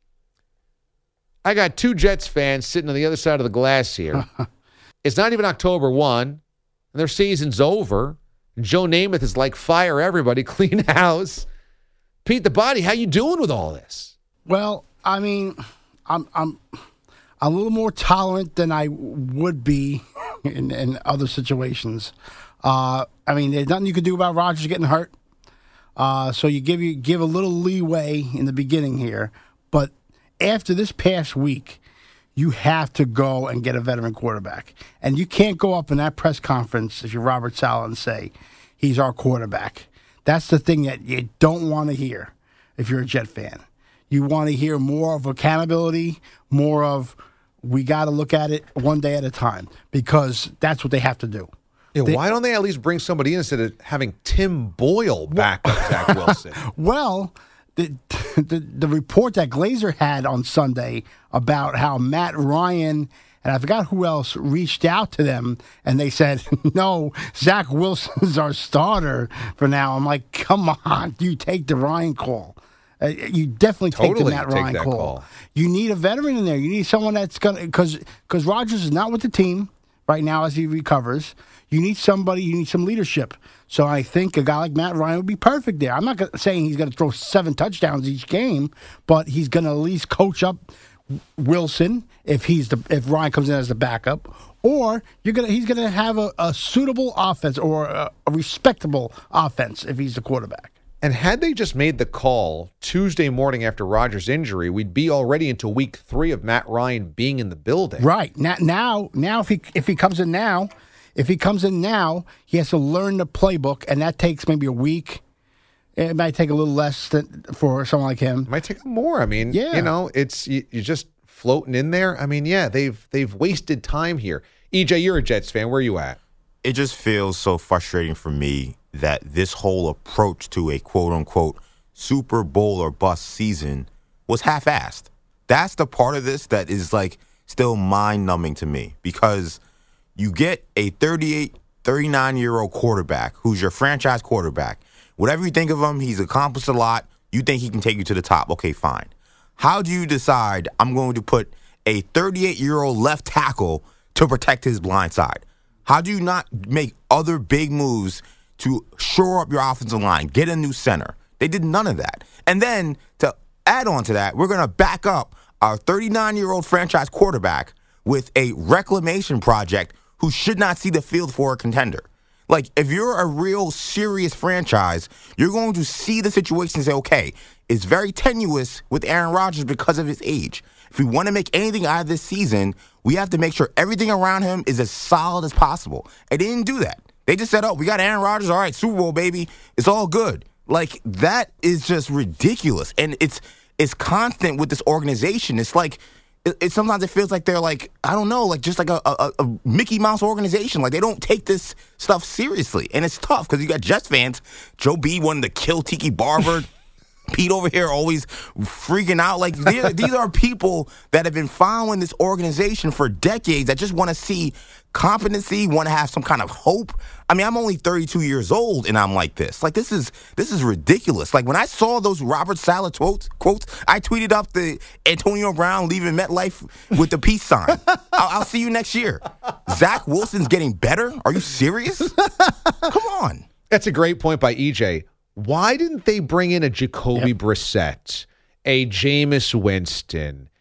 I got 2 Jets fans sitting on the other side of the glass here. It's not even October 1, and their season's over. Joe Namath is like, fire everybody, clean house. Pete the Body, how you doing with all this? Well, I mean, I'm a little more tolerant than I would be in other situations. I mean, there's nothing you can do about Rodgers getting hurt. So you give a little leeway in the beginning here. But after this past week, you have to go and get a veteran quarterback. And you can't go up in that press conference if you're Robert Saleh and say, he's our quarterback. That's the thing that you don't want to hear if you're a Jet fan. You want to hear more of accountability, more of we got to look at it one day at a time, because that's what they have to do. Yeah, why don't they at least bring somebody in instead of having Tim Boyle back up Zach Wilson? Well, the report that Glazer had on Sunday about how Matt Ryan and I forgot who else reached out to them, and they said, no, Zach Wilson's our starter for now. I'm like, come on, you take the Ryan call. You definitely take the Matt Ryan call. You need a veteran in there. You need someone that's going to, because Rodgers is not with the team right now as he recovers. You need somebody, you need some leadership. So I think a guy like Matt Ryan would be perfect there. I'm not saying he's going to throw 7 touchdowns each game, but he's going to at least coach up Wilson if Ryan comes in as the backup, or he's gonna have a suitable offense or a respectable offense if he's the quarterback. And had they just made the call Tuesday morning after Rodgers' injury, we'd be already into week 3 of Matt Ryan being in the building. Right now, if he comes in now, he has to learn the playbook, and that takes maybe a week. It might take a little less for someone like him. It might take more. I mean, yeah. It's you're just floating in there. I mean, yeah, they've wasted time here. EJ, you're a Jets fan. Where are you at? It just feels so frustrating for me that this whole approach to a quote-unquote Super Bowl or bust season was half-assed. That's the part of this that is, like, still mind-numbing to me, because you get a 38, 39-year-old quarterback who's your franchise quarterback. Whatever you think of him, he's accomplished a lot. You think he can take you to the top. Okay, fine. How do you decide I'm going to put a 38-year-old left tackle to protect his blind side? How do you not make other big moves to shore up your offensive line, get a new center? They did none of that. And then to add on to that, we're going to back up our 39-year-old franchise quarterback with a reclamation project who should not see the field for a contender. Like, if you're a real serious franchise, you're going to see the situation and say, okay, it's very tenuous with Aaron Rodgers because of his age. If we want to make anything out of this season, we have to make sure everything around him is as solid as possible. And they didn't do that. They just said, oh, we got Aaron Rodgers. All right, Super Bowl, baby. It's all good. Like, that is just ridiculous. And it's constant with this organization. It's like, sometimes it feels like they're like, I don't know, like just like a Mickey Mouse organization. Like, they don't take this stuff seriously. And it's tough because you got Jets fans. Joe B wanting to kill Tiki Barber. Pete over here always freaking out. Like, these are people that have been following this organization for decades that just want to see competency, want to have some kind of hope. I mean, I'm only 32 years old, and I'm like this. Like, this is ridiculous. Like, when I saw those Robert Saleh quotes, I tweeted up the Antonio Brown leaving MetLife with the peace sign. I'll see you next year. Zach Wilson's getting better? Are you serious? Come on. That's a great point by EJ. Why didn't they bring in a Jacoby Brissett, a Jameis Winston,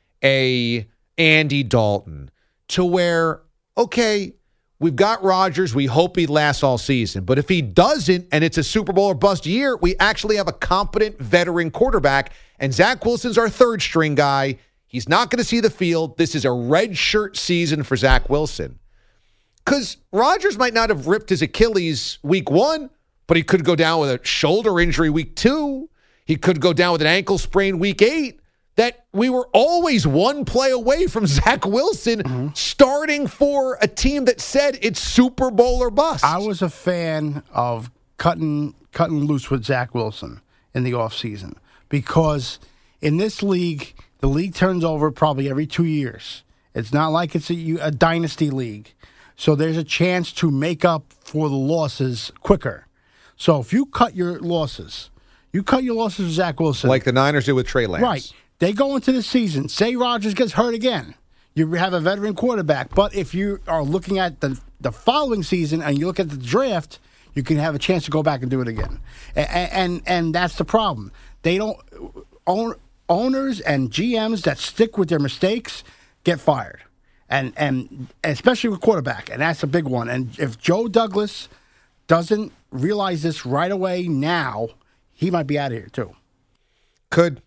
a Andy Dalton, to where, okay, we've got Rodgers, we hope he lasts all season, but if he doesn't and it's a Super Bowl or bust year, we actually have a competent veteran quarterback, and Zach Wilson's our third string guy. He's not going to see the field. This is a red shirt season for Zach Wilson. Because Rodgers might not have ripped his Achilles week 1, but he could go down with a shoulder injury week 2. He could go down with an ankle sprain week 8. That we were always one play away from Zach Wilson starting for a team that said it's Super Bowl or bust. I was a fan of cutting loose with Zach Wilson in the offseason because in this league, the league turns over probably every 2 years. It's not like it's a dynasty league. So there's a chance to make up for the losses quicker. So if you cut your losses with Zach Wilson. Like the Niners did with Trey Lance. Right. They go into the season. Say Rodgers gets hurt again. You have a veteran quarterback. But if you are looking at the following season and you look at the draft, you can have a chance to go back and do it again. And that's the problem. They don't owners and GMs that stick with their mistakes get fired. And especially with quarterback. And that's a big one. And if Joe Douglas doesn't realize this right away now, he might be out of here too. Could.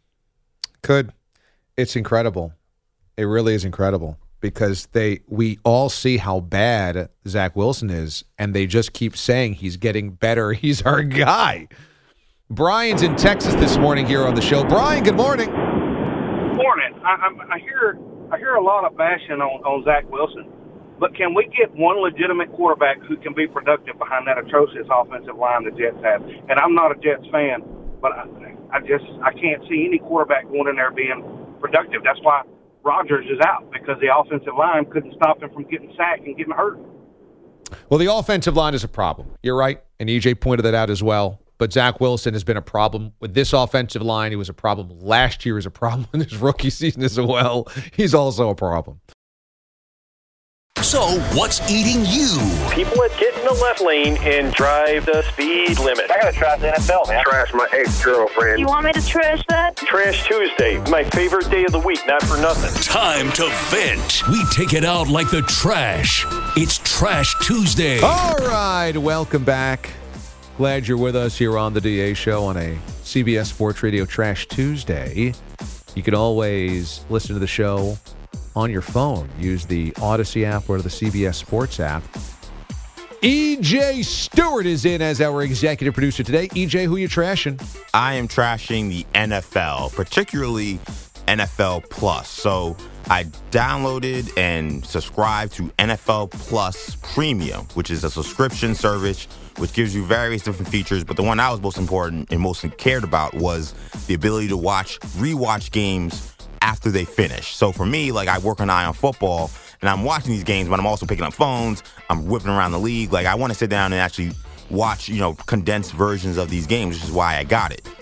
It's incredible. It really is incredible because we all see how bad Zach Wilson is, and they just keep saying he's getting better. He's our guy. Brian's in Texas this morning here on the show. Brian, good morning. Morning. I hear a lot of bashing on Zach Wilson, but can we get one legitimate quarterback who can be productive behind that atrocious offensive line the Jets have? And I'm not a Jets fan, but I can't see any quarterback going in there being productive. That's why Rodgers is out, because the offensive line couldn't stop him from getting sacked and getting hurt. Well, the offensive line is a problem. You're right, and EJ pointed that out as well. But Zach Wilson has been a problem with this offensive line. He was a problem last year. He was a problem in his rookie season as well. He's also a problem. So, what's eating you? People that get in the left lane and drive the speed limit. I gotta trash the NFL, man. Trash my ex-girlfriend. You want me to trash that? Trash Tuesday, my favorite day of the week, not for nothing. Time to vent. We take it out like the trash. It's Trash Tuesday. All right, welcome back. Glad you're with us here on the DA Show on a CBS Sports Radio Trash Tuesday. You can always listen to the show on your phone. Use the Odyssey app or the CBS Sports app. EJ Stewart is in as our executive producer today. EJ, who you trashing? I am trashing the NFL, particularly NFL Plus. So I downloaded and subscribed to NFL Plus Premium, which is a subscription service which gives you various different features. But the one I was most important and most cared about was the ability to rewatch games after they finish. So for me, like, I work an eye on football, and I'm watching these games, but I'm also picking up phones. I'm whipping around the league. Like, I want to sit down and actually watch, condensed versions of these games, which is why I got it.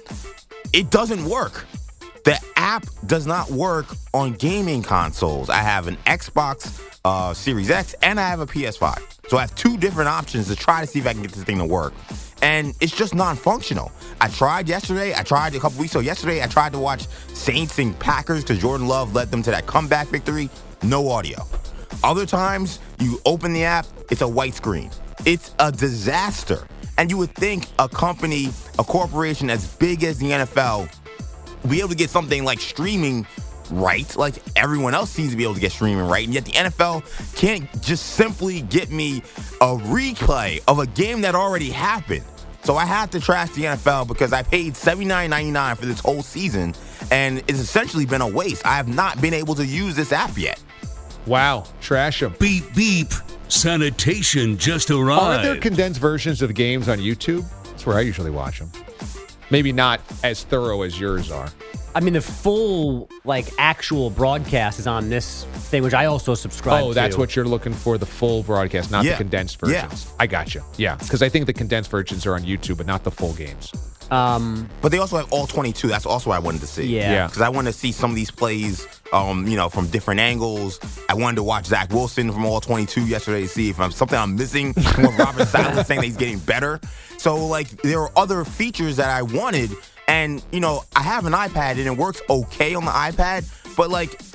It doesn't work. The app does not work on gaming consoles. I have an Xbox Series X, and I have a PS5. So I have two different options to try to see if I can get this thing to work. And it's just non-functional. I tried yesterday. I tried a couple weeks ago. Yesterday, I tried to watch Saints and Packers because Jordan Love led them to that comeback victory. No audio. Other times, you open the app, it's a white screen. It's a disaster. And you would think a corporation as big as the NFL would be able to get something like streaming right, like everyone else seems to be able to get streaming right, and yet the NFL can't just simply get me a replay of a game that already happened. So I had to trash the NFL because I paid $79.99 for this whole season, and it's essentially been a waste. I have not been able to use this app yet. Wow, trash them. Beep, beep. Sanitation just arrived. Are there condensed versions of games on YouTube? That's where I usually watch them. Maybe not as thorough as yours are. I mean, the full, actual broadcast is on this thing, which I also subscribe to. Oh, that's what you're looking for, the full broadcast, not the condensed versions. Yeah. I got you. Yeah, because I think the condensed versions are on YouTube, but not the full games. But they also have all 22. That's also what I wanted to see. Yeah. Because I wanted to see some of these plays, from different angles. I wanted to watch Zach Wilson from all 22 yesterday to see if something I'm missing from what Robert Saleh was saying that he's getting better. So, there are other features that I wanted. And, I have an iPad, and it works okay on the iPad. But,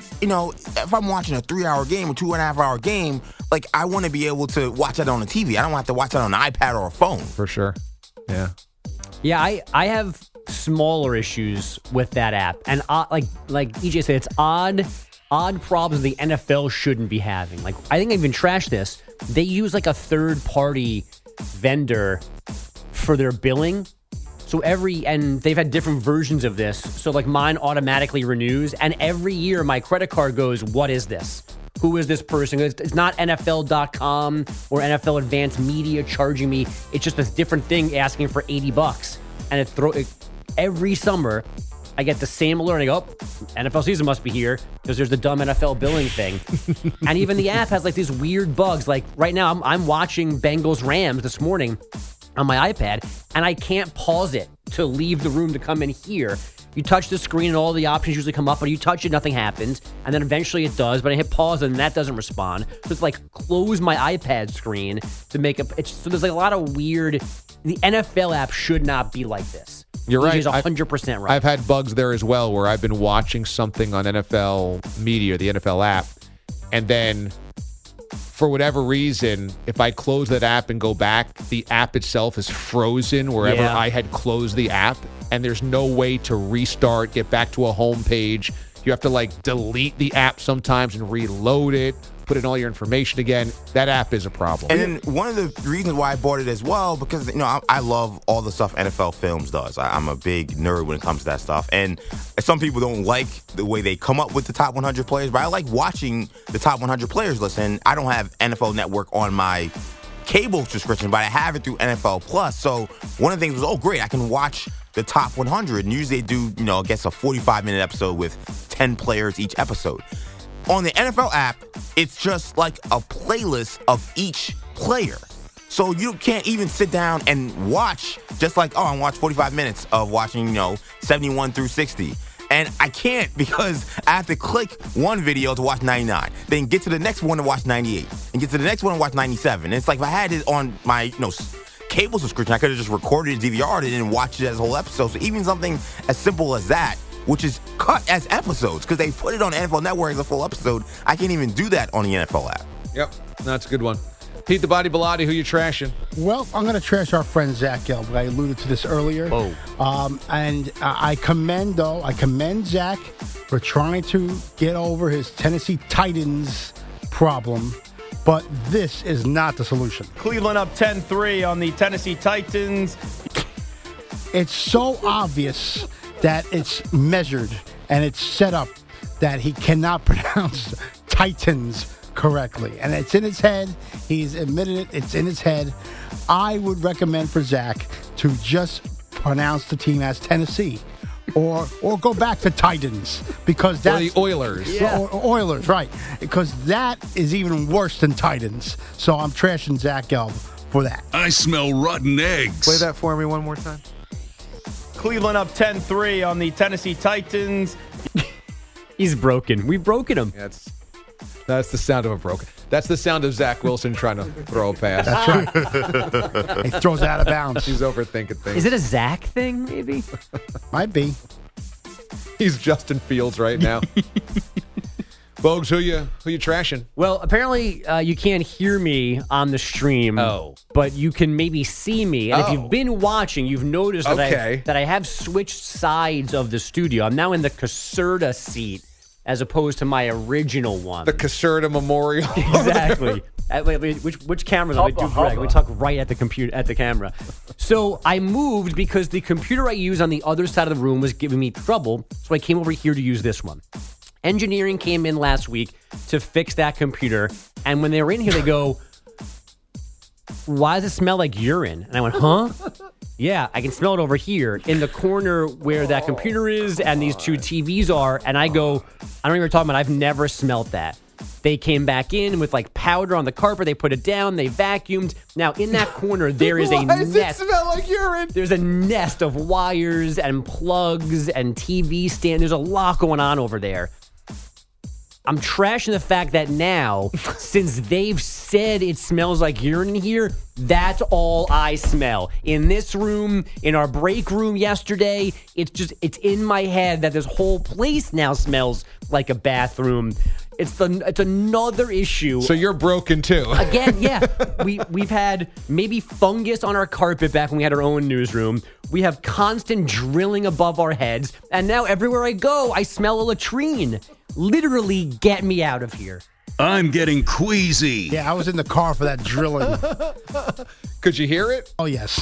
if I'm watching a 3-hour game or 2.5-hour game, I want to be able to watch that on the TV. I don't have to watch that on an iPad or a phone. For sure. Yeah. Yeah, I have smaller issues with that app. And, like EJ said, it's odd problems the NFL shouldn't be having. I think I even trashed this. They use, a third-party vendor for their billing. So and they've had different versions of this. So mine automatically renews, and every year my credit card goes, what is this? Who is this person? It's not NFL.com or NFL Advanced Media charging me. It's just a different thing asking for $80. And every summer I get the same alert. I go, NFL season must be here because there's the dumb NFL billing thing. And even the app has these weird bugs. Right now I'm watching Bengals Rams this morning on my iPad, and I can't pause it to leave the room to come in here. You touch the screen and all the options usually come up, but you touch it, nothing happens, and then eventually it does, but I hit pause and that doesn't respond. So it's close my iPad screen to make so there's a lot of weird. The NFL app should not be like this. You're right. He's 100% right. I've had bugs there as well where I've been watching something on NFL Media, the NFL app, and then for whatever reason, if I close that app and go back, the app itself is frozen wherever I had closed the app, and there's no way to restart, get back to a home page. You have to delete the app sometimes and reload it, put in all your information again. That app is a problem. And then one of the reasons why I bought it as well, because I love all the stuff NFL Films does. I'm a big nerd when it comes to that stuff. And some people don't like the way they come up with the top 100 players, but I like watching the top 100 players list. And I don't have NFL Network on my cable subscription, but I have it through NFL Plus. So one of the things was, great, I can watch the top 100. And usually they do, I guess a 45-minute episode with 10 players each episode. On the NFL app, it's just like a playlist of each player. So you can't even sit down and watch just like, I watch 45 minutes of watching, 71 through 60. And I can't because I have to click one video to watch 99, then get to the next one to watch 98, and get to the next one to watch 97. And it's like if I had it on my, cable subscription, I could have just recorded it, DVR'd it, and watched it as a whole episode. So even something as simple as that, which is cut as episodes, because they put it on NFL Network as a full episode, I can't even do that on the NFL app. Yep, that's a good one. Pete the Body Bilotti, who you trashing? Well, I'm going to trash our friend Zach Gelb. I alluded to this earlier. And I commend Zach for trying to get over his Tennessee Titans problem. But this is not the solution. Cleveland up 10-3 on the Tennessee Titans. It's so obvious that it's measured and it's set up that he cannot pronounce Titans correctly. And it's in his head. He's admitted it. It's in his head. I would recommend for Zach to just pronounce the team as Tennessee. Or go back to Titans, because that's the Oilers. Yeah. Or Oilers, right? Because that is even worse than Titans. So I'm trashing Zach Gelb for that. I smell rotten eggs. Play that for me one more time. Cleveland up 10-3 on the Tennessee Titans. He's broken. We've broken him. That's the sound of a broken. That's the sound of Zach Wilson trying to throw a pass. That's right. He throws it out of bounds. He's overthinking things. Is it a Zach thing, maybe? Might be. He's Justin Fields right now. Bogues, who you trashing? Well, apparently you can't hear me on the stream. But you can maybe see me. And if you've been watching, you've noticed that I have switched sides of the studio. I'm now in the Caserta seat as opposed to my original one. The Caserta Memorial. Exactly. Wait, which cameras are we do, Greg? We talk right at the computer, at the camera. So I moved because the computer I use on the other side of the room was giving me trouble. So I came over here to use this one. Engineering came in last week to fix that computer. And when they were in here, they go, "Why does it smell like urine?" And I went, "Huh?" Yeah, I can smell it over here in the corner where that computer is and these two TVs are. And I go, I don't know what you're talking about. I've never smelt that. They came back in with like powder on the carpet. They put it down. They vacuumed. Now, in that corner, there is a Why does nest. it smell like urine? There's a nest of wires and plugs and TV stand. There's a lot going on over there. I'm trashing the fact that now, since they've said it smells like urine in here, that's all I smell. In this room, in our break room yesterday, it's in my head that this whole place now smells like a bathroom. It's another issue. So you're broken too. Again, yeah. We've had maybe fungus on our carpet back when we had our own newsroom. We have constant drilling above our heads. And now everywhere I go, I smell a latrine. Literally, get me out of here. I'm getting queasy. Yeah, I was in the car for that drilling. Could you hear it? Oh, yes.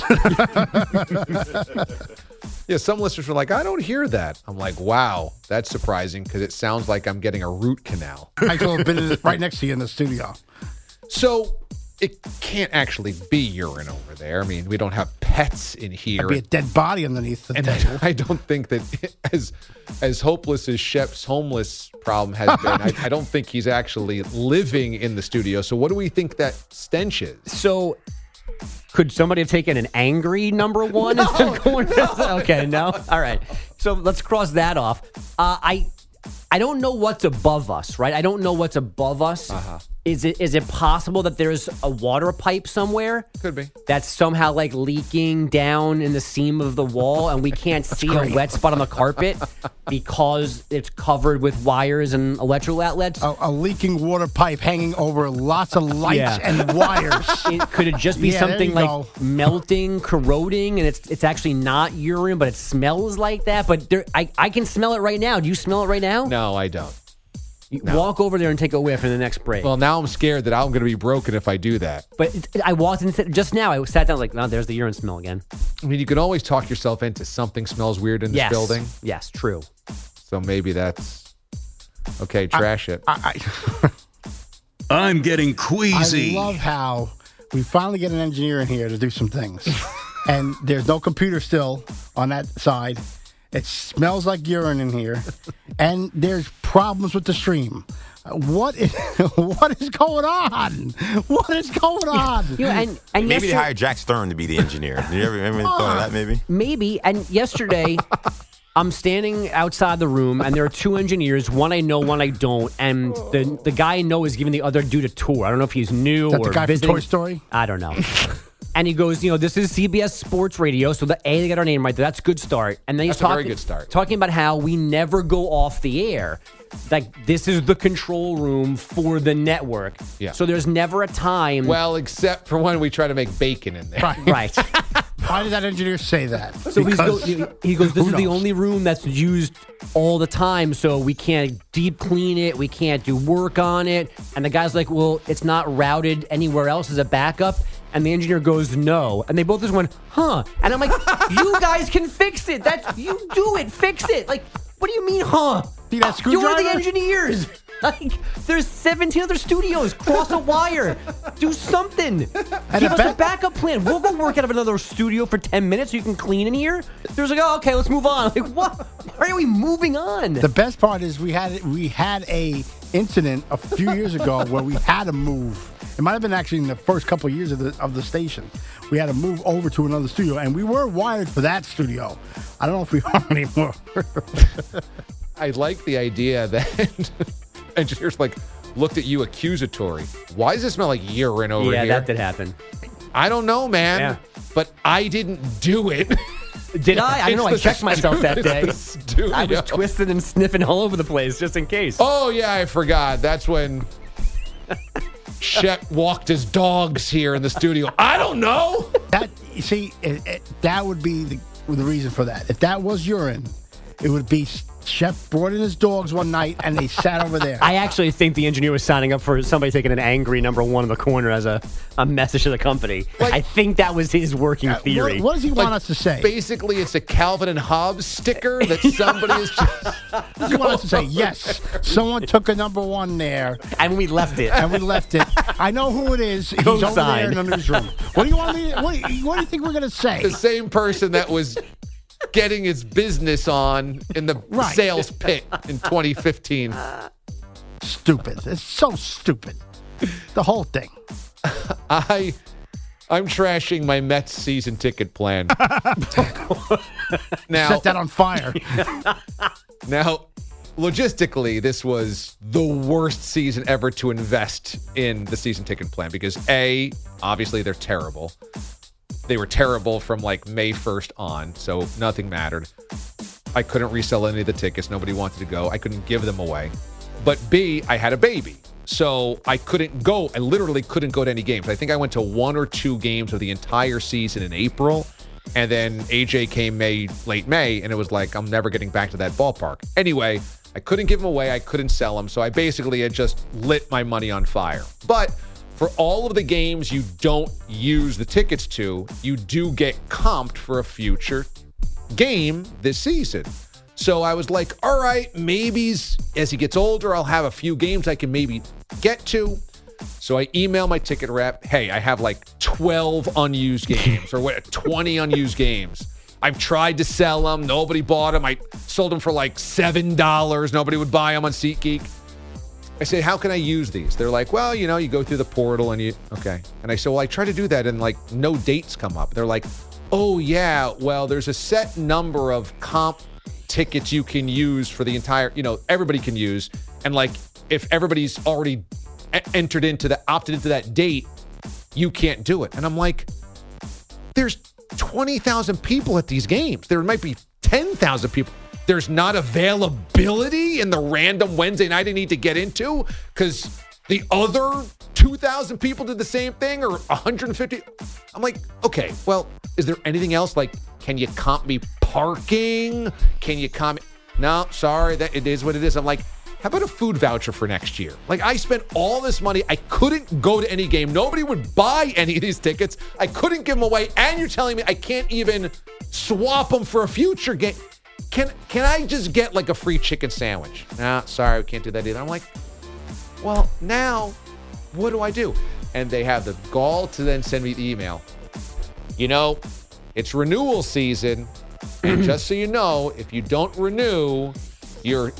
Yeah, some listeners were like, I don't hear that. I'm like, wow, that's surprising because it sounds like I'm getting a root canal. I could have been right next to you in the studio. So it can't actually be urine over there. I mean, we don't have pets in here. There'd be a dead body underneath the table. I don't think that as hopeless as Shep's homeless problem has been, I don't think he's actually living in the studio. So what do we think that stench is? So could somebody have taken an angry number one? No. Instead of going, okay, no? All right. So let's cross that off. I don't know what's above us, right? I don't know what's above us. Uh-huh. Is it possible that there's a water pipe somewhere? Could be. That's somehow like leaking down in the seam of the wall and we can't see a wet spot on the carpet because it's covered with wires and electrical outlets? A leaking water pipe hanging over lots of lights and wires. Could it just be something like melting, corroding, and it's actually not urine, but it smells like that? But I can smell it right now. Do you smell it right now? No, I don't. Walk over there and take a whiff in the next break. Well, now I'm scared that I'm going to be broken if I do that. But I walked in just now. I sat down like, no, there's the urine smell again. I mean, you can always talk yourself into something smells weird in this building. Yes, true. So maybe that's okay. Trash it. I'm getting queasy. I love how we finally get an engineer in here to do some things, and there's no computer still on that side. It smells like urine in here, and there's problems with the stream. What is going on? What is going on? And maybe they hired Jack Stern to be the engineer. Did you ever thought of that? Maybe. Maybe. And yesterday, I'm standing outside the room, and there are two engineers. One I know, one I don't. And the guy I know is giving the other dude a tour. I don't know if he's new Is that or the guy visiting. from Toy Story? I don't know. And he goes, this is CBS Sports Radio, so they got our name right there. That's a good start. And then he's That's a very good start. Talking about how we never go off the air. Like, this is the control room for the network. Yeah. So there's never a time. Well, except for when we try to make bacon in there. Right. Why did that engineer say that? So he goes, this is the only room that's used all the time, so we can't deep clean it. We can't do work on it. And the guy's like, well, it's not routed anywhere else as a backup. And the engineer goes, no. And they both just went, huh? And I'm like, you guys can fix it. You do it. Fix it. Like, what do you mean, huh? See that screwdriver? You're the engineers. Like, there's 17 other studios. Cross a wire. Do something. Give us a backup plan. We'll go work out of another studio for 10 minutes so you can clean in here. There's like, oh, okay, let's move on. Like, what? Why are we moving on? The best part is we had a incident a few years ago where we had to move. It might have been actually in the first couple of years of the station. We had to move over to another studio, and we were wired for that studio. I don't know if we are anymore. I like the idea that engineers looked at you accusatory. Why does it smell like urine over here? Yeah, that did happen. I don't know, man. Yeah. But I didn't do it. Did I? I don't know. I checked myself that day. Studio. I was twisting and sniffing all over the place just in case. Oh, yeah, I forgot. That's when Chet walked his dogs here in the studio. I don't know. That would be the reason for that. If that was urine, it would be Chef brought in his dogs one night and they sat over there. I actually think the engineer was signing up for somebody taking an angry number one in the corner as a message to the company. I think that was his working theory. What does he want us to say? Basically, it's a Calvin and Hobbes sticker that somebody is just... What does he want us to say? Yes, someone took a number one there. And we left it. I know who it is. He's over there in the newsroom. What do you want me? What do you think we're going to say? The same person that was getting his business on in the sales pit in 2015. Stupid. It's so stupid. The whole thing. I'm trashing my Mets season ticket plan. Now, set that on fire. Now, logistically, this was the worst season ever to invest in the season ticket plan because obviously they're terrible. They were terrible from May 1st on, so nothing mattered. I couldn't resell any of the tickets. Nobody wanted to go. I couldn't give them away. But B, I had a baby. So I couldn't go. I literally couldn't go to any games. I think I went to 1 or 2 games of the entire season in April. And then AJ came late May, and it was like, I'm never getting back to that ballpark. Anyway, I couldn't give them away. I couldn't sell them. So I basically had just lit my money on fire. But for all of the games you don't use the tickets to, you do get comped for a future game this season. So I was like, all right, maybe as he gets older, I'll have a few games I can maybe get to. So I email my ticket rep, hey, I have 12 unused games or 20 unused games. I've tried to sell them. Nobody bought them. I sold them for $7. Nobody would buy them on SeatGeek. I said, how can I use these? They're like, well, you go through the portal and okay. And I said, well, I try to do that and no dates come up. They're like, oh yeah, well, there's a set number of comp tickets you can use for the entire, everybody can use. And if everybody's already opted into that date, you can't do it. And I'm like, there's 20,000 people at these games. There might be 10,000 people. There's not availability in the random Wednesday night I need to get into because the other 2,000 people did the same thing or 150. I'm like, okay, well, is there anything else? Can you comp me parking? Can you comp? No, sorry, that it is what it is. I'm like, how about a food voucher for next year? Like, I spent all this money. I couldn't go to any game. Nobody would buy any of these tickets. I couldn't give them away. And you're telling me I can't even swap them for a future game. Can I just get like a free chicken sandwich? Nah, sorry, we can't do that either. I'm like, well, now what do I do? And they have the gall to then send me the email. You know, it's renewal season. And just so you know, if you don't renew, your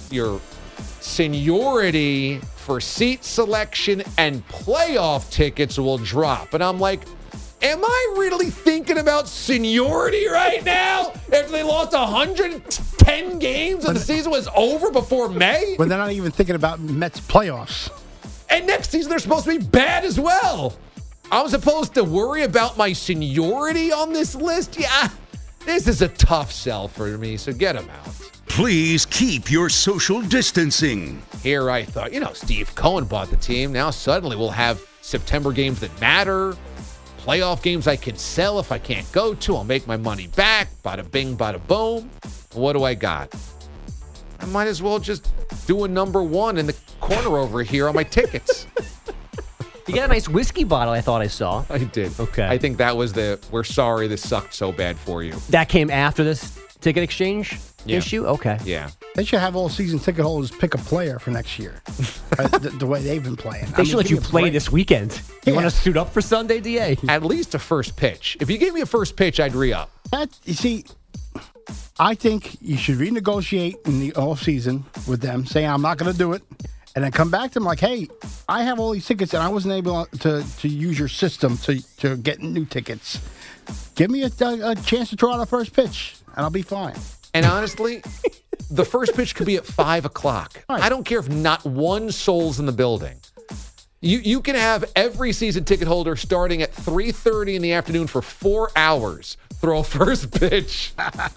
seniority for seat selection and playoff tickets will drop. And I'm like, am I really thinking about seniority right now? After they lost 110 games and the season was over before May? But they're not even thinking about Mets playoffs. And next season they're supposed to be bad as well. I'm supposed to worry about my seniority on this list? Yeah, this is a tough sell for me, so get them out. Please keep your social distancing. Here I thought, Steve Cohen bought the team. Now suddenly we'll have September games that matter. Playoff games I can sell if I can't go to. I'll make my money back. Bada bing, bada boom. What do I got? I might as well just do a number one in the corner over here on my tickets. You got a nice whiskey bottle, I thought I saw. I did. Okay. I think that was we're sorry this sucked so bad for you. That came after this ticket exchange issue? Okay. Yeah. They should have all season ticket holders pick a player for next year. The way they've been playing. They should let you play this weekend. You want to suit up for Sunday, DA? At least a first pitch. If you gave me a first pitch, I'd re-up. You see, I think you should renegotiate in the offseason with them, saying I'm not going to do it, and then come back to them like, hey, I have all these tickets, and I wasn't able to use your system to get new tickets. Give me a chance to throw out a first pitch, and I'll be fine. And honestly, the first pitch could be at 5 o'clock. Right. I don't care if not one soul's in the building. You can have every season ticket holder starting at 3:30 in the afternoon for 4 hours. Throw a first pitch.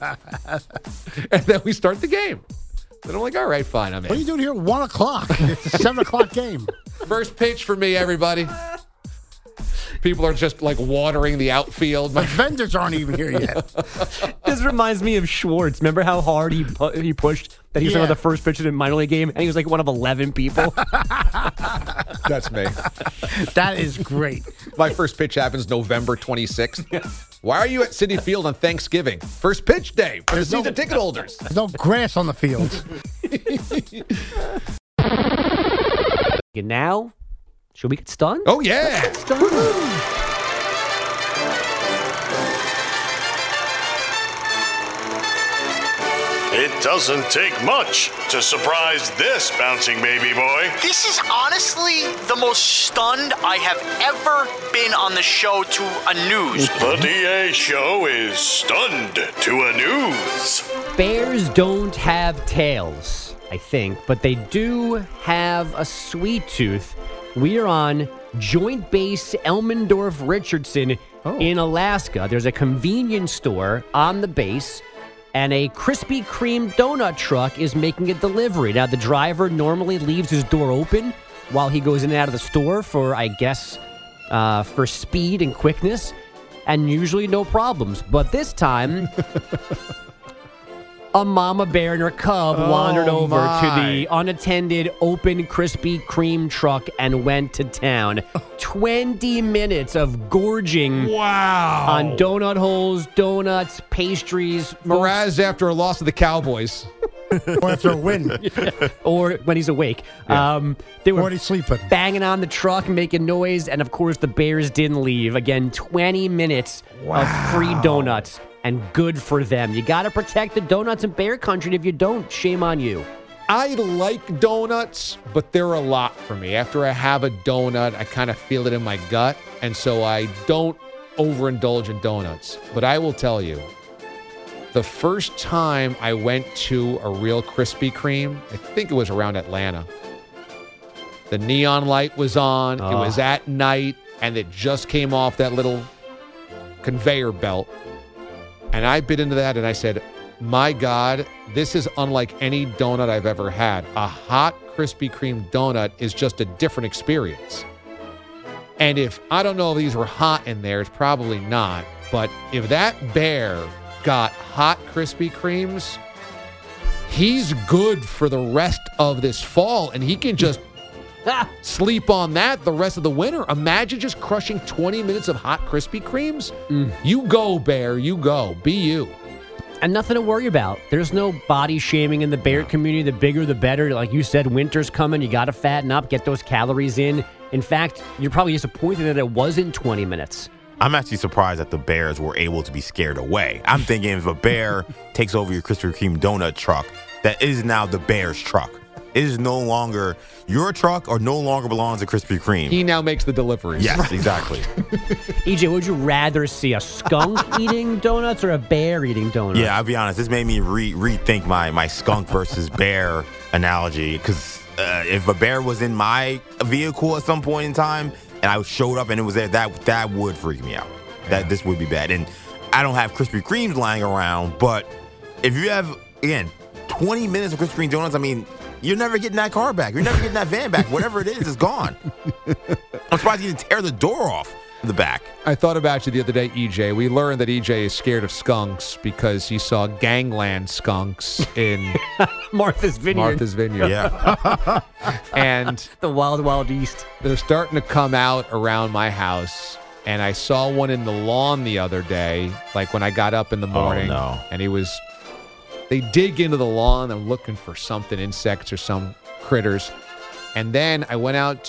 And then we start the game. And I'm like, all right, fine, I'm in. What are you doing here at 1 o'clock? It's a 7 o'clock game. First pitch for me, everybody. People are just like watering the outfield. The vendors aren't even here yet. This reminds me of Schwartz. Remember how hard he pushed that he was on the first pitch in a minor league game, and he was like one of 11 people. That's me. That is great. My first pitch happens November 26th. Why are you at Citi Field on Thanksgiving? First pitch day for the season ticket holders. There's no grass on the field. And now, should we get stunned? Oh, yeah. Let's get stunned. It doesn't take much to surprise this bouncing baby boy. This is honestly the most stunned I have ever been on the show to a news. The DA show is stunned to a news. Bears don't have tails, I think, but they do have a sweet tooth. We are on Joint Base Elmendorf-Richardson in Alaska. There's a convenience store on the base, and a Krispy Kreme donut truck is making a delivery. Now, the driver normally leaves his door open while he goes in and out of the store for, I guess, for speed and quickness, and usually no problems. But this time, a mama bear and her cub wandered over to the unattended open Krispy Kreme truck and went to town. 20 minutes of gorging on donut holes, donuts, pastries. Mraz after a loss to the Cowboys. Or after a win. Or when he's awake. Yeah. They were already sleeping. Banging on the truck, making noise, and of course the Bears didn't leave. Again, 20 minutes of free donuts. And good for them. You got to protect the donuts in bear country. And if you don't, shame on you. I like donuts, but they're a lot for me. After I have a donut, I kind of feel it in my gut. And so I don't overindulge in donuts. But I will tell you, the first time I went to a real Krispy Kreme, I think it was around Atlanta. The neon light was on. It was at night. And it just came off that little conveyor belt. And I bit into that and I said, my God, this is unlike any donut I've ever had. A hot Krispy Kreme donut is just a different experience. And if, I don't know if these were hot in there, it's probably not. But if that bear got hot Krispy Kremes, he's good for the rest of this fall, and he can just sleep on that the rest of the winter. Imagine just crushing 20 minutes of hot Krispy Kremes. You go, Bear. You go. Be you. And nothing to worry about. There's no body shaming in the bear community. The bigger, the better. Like you said, winter's coming. You got to fatten up, get those calories in. In fact, you're probably disappointed that it wasn't 20 minutes. I'm actually surprised that the Bears were able to be scared away. I'm thinking if a bear takes over your Krispy Kreme donut truck, that is now the Bears' truck. It is no longer your truck or no longer belongs to Krispy Kreme. He now makes the deliveries. Yes, exactly. EJ, would you rather see a skunk eating donuts or a bear eating donuts? Yeah, I'll be honest. This made me rethink my skunk versus bear analogy. Because if a bear was in my vehicle at some point in time and I showed up and it was there, that would freak me out. This would be bad. And I don't have Krispy Kremes lying around, but if you have, again, 20 minutes of Krispy Kreme donuts, I mean, you're never getting that car back. You're never getting that van back. Whatever it is gone. I'm surprised you didn't tear the door off the back. I thought about you the other day, EJ. We learned that EJ is scared of skunks because he saw gangland skunks in Martha's Vineyard. Yeah. And the Wild Wild East. They're starting to come out around my house. And I saw one in the lawn the other day, like when I got up in the morning. Oh, no. And they dig into the lawn. I'm looking for something, insects or some critters. And then I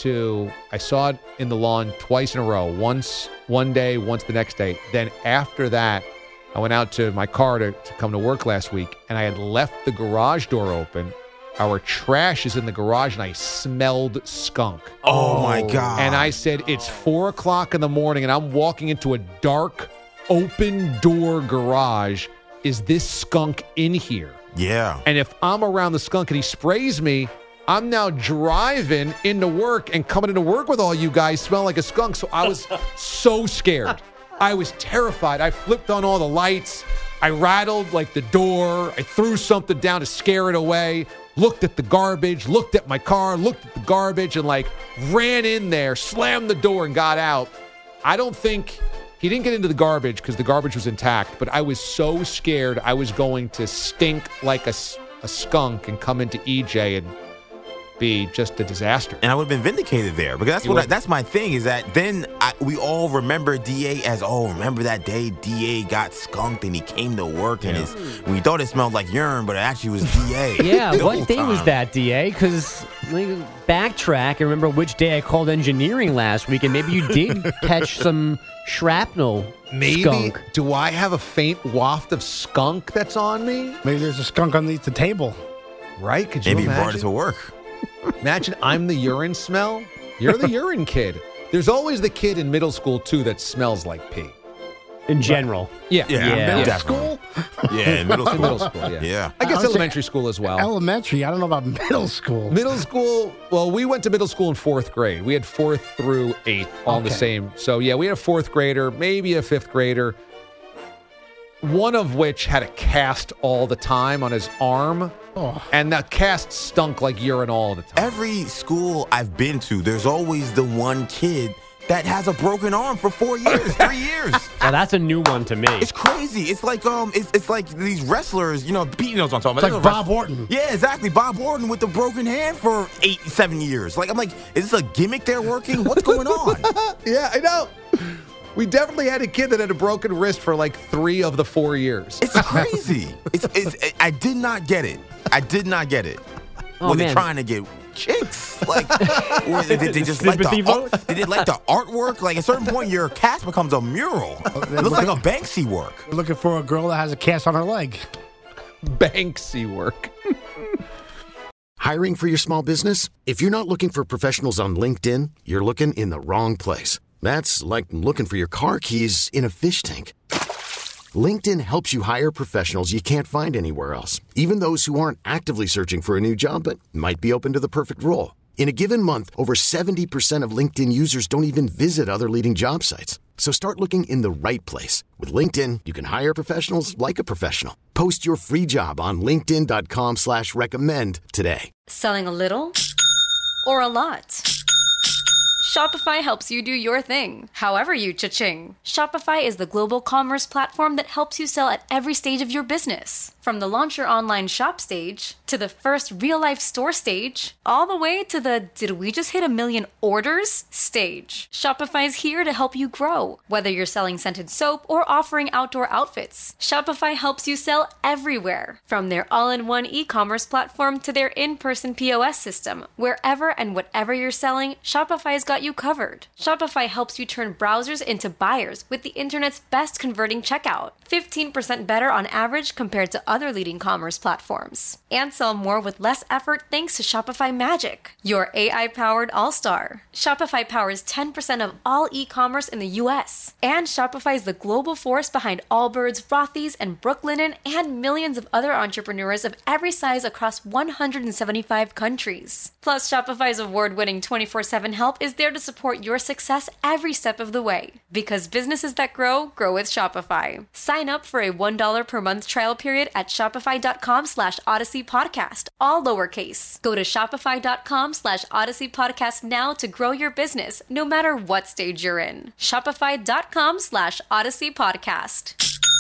saw it in the lawn twice in a row. Once one day, once the next day. Then after that, I went out to my car to come to work last week, and I had left the garage door open. Our trash is in the garage, and I smelled skunk. Oh, my God. And I said, it's 4 o'clock in the morning, and I'm walking into a dark, open door garage. Is this skunk in here? Yeah. And if I'm around the skunk and he sprays me, I'm now driving into work and coming into work with all you guys smelling like a skunk. So I was so scared. I was terrified. I flipped on all the lights. I rattled like the door. I threw something down to scare it away. Looked at the garbage, looked at my car, looked at the garbage, and ran in there, slammed the door, and got out. I don't think he didn't get into the garbage because the garbage was intact, but I was so scared I was going to stink like a skunk and come into EJ and be just a disaster. And I would have been vindicated there because that's my thing is that then we all remember DA as, remember that day DA got skunked and he came to work and we thought it smelled like urine, but it actually was DA. Yeah, what day was that, DA? Because backtrack and remember which day I called engineering last week, and maybe you did catch some shrapnel. Maybe. Skunk. Do I have a faint waft of skunk that's on me? Maybe there's a skunk underneath the table. Right? Could you Maybe imagine? he brought it to work. Imagine I'm the urine smell. You're the urine kid. There's always the kid in middle school, too, that smells like pee. In general. Yeah. Middle school? Yeah, in middle school. Middle school, yeah. I guess would say elementary school as well. Elementary. I don't know about middle school. Middle school, well, we went to middle school in 4th grade. We had 4th through 8th, all the same. So, yeah, we had a 4th grader, maybe a 5th grader, one of which had a cast all the time on his arm. And that cast stunk like urine all the time. Every school I've been to, there's always the one kid that has a broken arm for 4 years, 3 years. Well, that's a new one to me. It's crazy. It's like it's like these wrestlers, Pete knows what I'm talking about. It's like Bob Orton. Yeah, exactly. Bob Orton with the broken hand for 7 years. I'm like, is this a gimmick they're working? What's going on? Yeah, I know. We definitely had a kid that had a broken wrist for 3 of the 4 years. It's crazy. I did not get it. Oh, They're trying to get chicks? Or did they just like they did like the artwork? At a certain point, your cast becomes a mural. It looks like a Banksy work. We're looking for a girl that has a cast on her leg. Banksy work. Hiring for your small business? If you're not looking for professionals on LinkedIn, you're looking in the wrong place. That's like looking for your car keys in a fish tank. LinkedIn helps you hire professionals you can't find anywhere else, even those who aren't actively searching for a new job but might be open to the perfect role. In a given month, over 70% of LinkedIn users don't even visit other leading job sites. So start looking in the right place. With LinkedIn, you can hire professionals like a professional. Post your free job on linkedin.com/recommend today. Selling a little or a lot? Shopify helps you do your thing, however you cha-ching. Shopify is the global commerce platform that helps you sell at every stage of your business. From the launch your online shop stage, to the first real-life store stage, all the way to the did we just hit 1 million orders stage. Shopify's here to help you grow. Whether you're selling scented soap or offering outdoor outfits, Shopify helps you sell everywhere. From their all-in-one e-commerce platform to their in-person POS system, wherever and whatever you're selling, Shopify's got you covered. Shopify helps you turn browsers into buyers with the internet's best converting checkout. 15% better on average compared to other leading commerce platforms. And sell more with less effort thanks to Shopify Magic, your AI-powered all-star. Shopify powers 10% of all e-commerce in the U.S. And Shopify is the global force behind Allbirds, Rothy's, and Brooklinen, and millions of other entrepreneurs of every size across 175 countries. Plus, Shopify's award-winning 24/7 help is there to support your success every step of the way. Because businesses that grow, grow with Shopify. Sign up for a $1 per month trial period at shopify.com/Odyssey Podcast, all lowercase. Go to shopify.com/Odyssey Podcast now to grow your business, no matter what stage you're in. Shopify.com/Odyssey Podcast.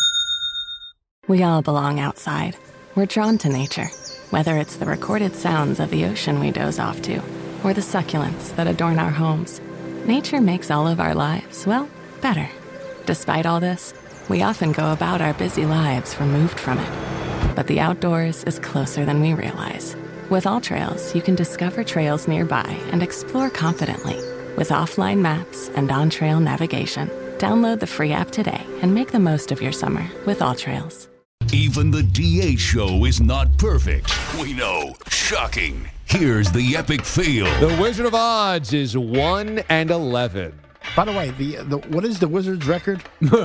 We all belong outside. We're drawn to nature, whether it's the recorded sounds of the ocean we doze off to, or the succulents that adorn our homes. Nature makes all of our lives, well, better. Despite all this, we often go about our busy lives removed from it. But the outdoors is closer than we realize. With AllTrails, you can discover trails nearby and explore confidently. With offline maps and on-trail navigation, download the free app today and make the most of your summer with AllTrails. Even the DA show is not perfect. We know. Shocking. Here's the epic fail. The Wizard of Odds is 1-11. By the way, what is the Wizards' record?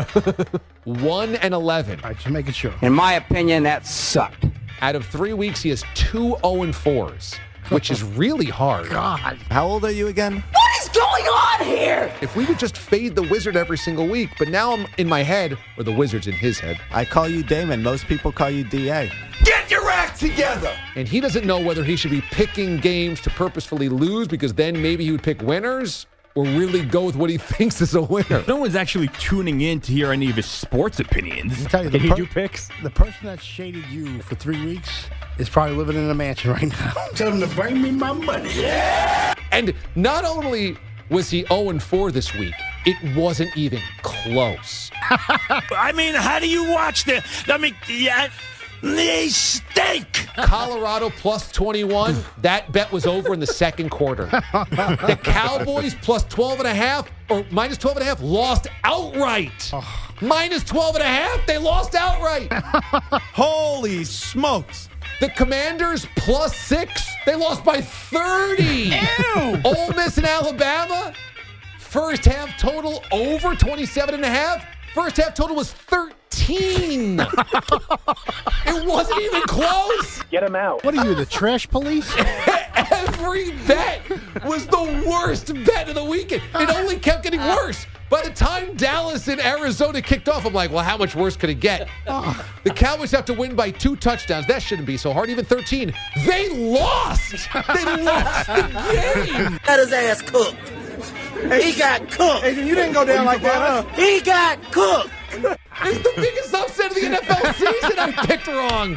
1-11. All right, just making sure. In my opinion, that sucked. Out of 3 weeks, he has 2 0-4s, which is really hard. God. How old are you again? What is going on here? If we would just fade the Wizard every single week, but now I'm in my head, or the Wizard's in his head. I call you Damon. Most people call you DA. Get your act together! And he doesn't know whether he should be picking games to purposefully lose, because then maybe he would pick winners, or really go with what he thinks is a winner. No one's actually tuning in to hear any of his sports opinions. I'll tell you, Can he do picks? The person that shaded you for 3 weeks is probably living in a mansion right now. Tell him to bring me my money. Yeah! And not only was he 0-4 this week, it wasn't even close. I mean, how do you watch the? I mean, yeah, they stink. Colorado plus 21. That bet was over in the second quarter. The Cowboys plus 12.5 or minus 12.5 lost outright. Minus 12.5, they lost outright. Holy smokes. The Commanders plus 6, they lost by 30. Ew. Ole Miss and Alabama, first half total over 27.5. First half total was 13. It wasn't even close. Get him out. What are you, the trash police? Every bet was the worst bet of the weekend. It only kept getting worse. By the time Dallas and Arizona kicked off, I'm like, well, how much worse could it get? The Cowboys have to win by 2 touchdowns. That shouldn't be so hard, even 13. They lost. They lost the game. Got his ass cooked. He got cooked. Adrian, you didn't go down like that, huh? He got cooked. It's the biggest upset of the NFL season. I picked wrong.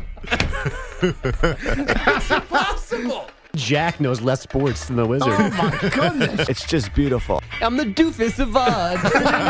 It's impossible. Jack knows less sports than the Wizard. Oh, my goodness. It's just beautiful. I'm the doofus of odds.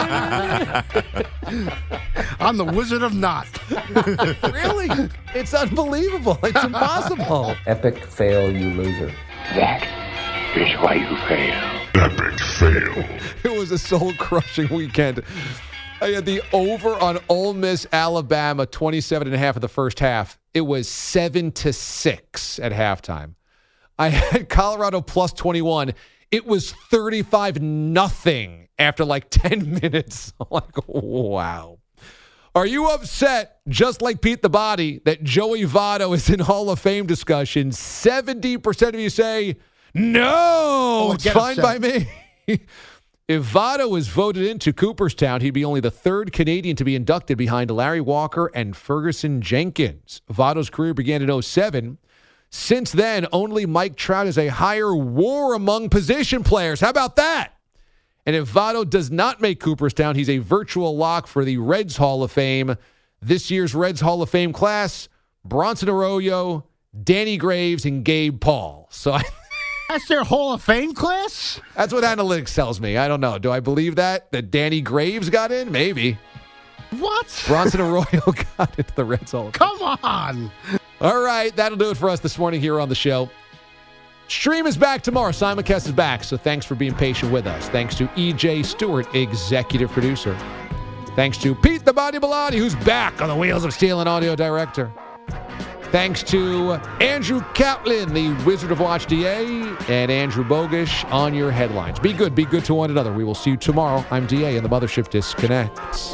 I'm the Wizard of Not. Really? It's unbelievable. It's impossible. Epic fail, you loser. That is why you fail. Epic fail. It was a soul-crushing weekend. I had the over on Ole Miss, Alabama, 27.5 of the first half. It was 7-6 at halftime. I had Colorado plus 21. It was 35-0 after like 10 minutes. I'm like, wow. Are you upset, just like Pete the Body, that Joey Votto is in Hall of Fame discussion? 70% of you say, no, it's fine by me. If Votto was voted into Cooperstown, he'd be only the 3rd Canadian to be inducted behind Larry Walker and Ferguson Jenkins. Votto's career began in 2007. Since then, only Mike Trout has a higher WAR among position players. How about that? And if Votto does not make Cooperstown, he's a virtual lock for the Reds Hall of Fame. This year's Reds Hall of Fame class, Bronson Arroyo, Danny Graves, and Gabe Paul. So that's their Hall of Fame class? That's what analytics tells me. I don't know. Do I believe that Danny Graves got in? Maybe. What? Bronson Arroyo got into the Reds Hall of Fame. Come on. All right, that'll do it for us this morning here on the show. Stream is back tomorrow. Simulcast is back, so thanks for being patient with us. Thanks to E.J. Stewart, executive producer. Thanks to Pete the Body Bilotti, who's back on the wheels of steel and audio director. Thanks to Andrew Kaplan, the Wizard of Watch DA, and Andrew Bogish on your headlines. Be good to one another. We will see you tomorrow. I'm DA, and the Mothership disconnects.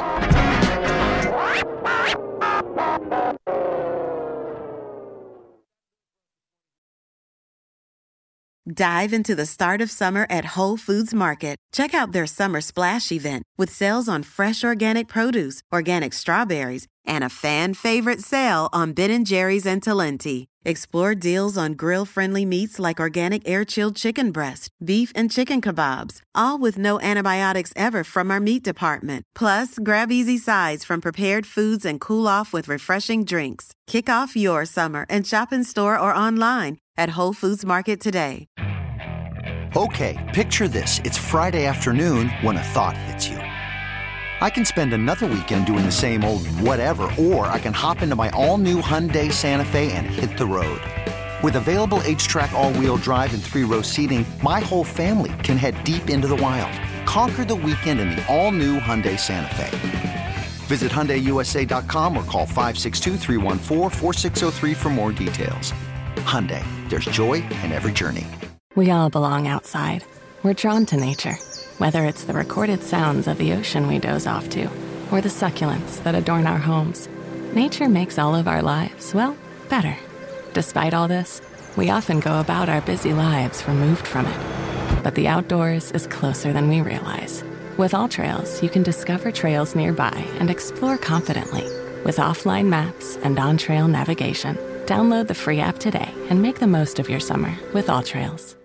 Dive into the start of summer at Whole Foods Market. Check out their Summer Splash event with sales on fresh organic produce, organic strawberries, and a fan-favorite sale on Ben & Jerry's and Talenti. Explore deals on grill-friendly meats like organic air-chilled chicken breast, beef and chicken kebabs, all with no antibiotics ever from our meat department. Plus, grab easy sides from prepared foods and cool off with refreshing drinks. Kick off your summer and shop in store or online at Whole Foods Market today. Okay, picture this. It's Friday afternoon when a thought hits you. I can spend another weekend doing the same old whatever, or I can hop into my all-new Hyundai Santa Fe and hit the road. With available H-Track all-wheel drive and 3-row seating, my whole family can head deep into the wild. Conquer the weekend in the all-new Hyundai Santa Fe. Visit HyundaiUSA.com or call 562-314-4603 for more details. Hyundai, there's joy in every journey. We all belong outside. We're drawn to nature, whether it's the recorded sounds of the ocean we doze off to, or the succulents that adorn our homes. Nature makes all of our lives, well, better. Despite all this, we often go about our busy lives removed from it. But the outdoors is closer than we realize. With AllTrails, you can discover trails nearby and explore confidently. With offline maps and on-trail navigation, download the free app today and make the most of your summer with AllTrails.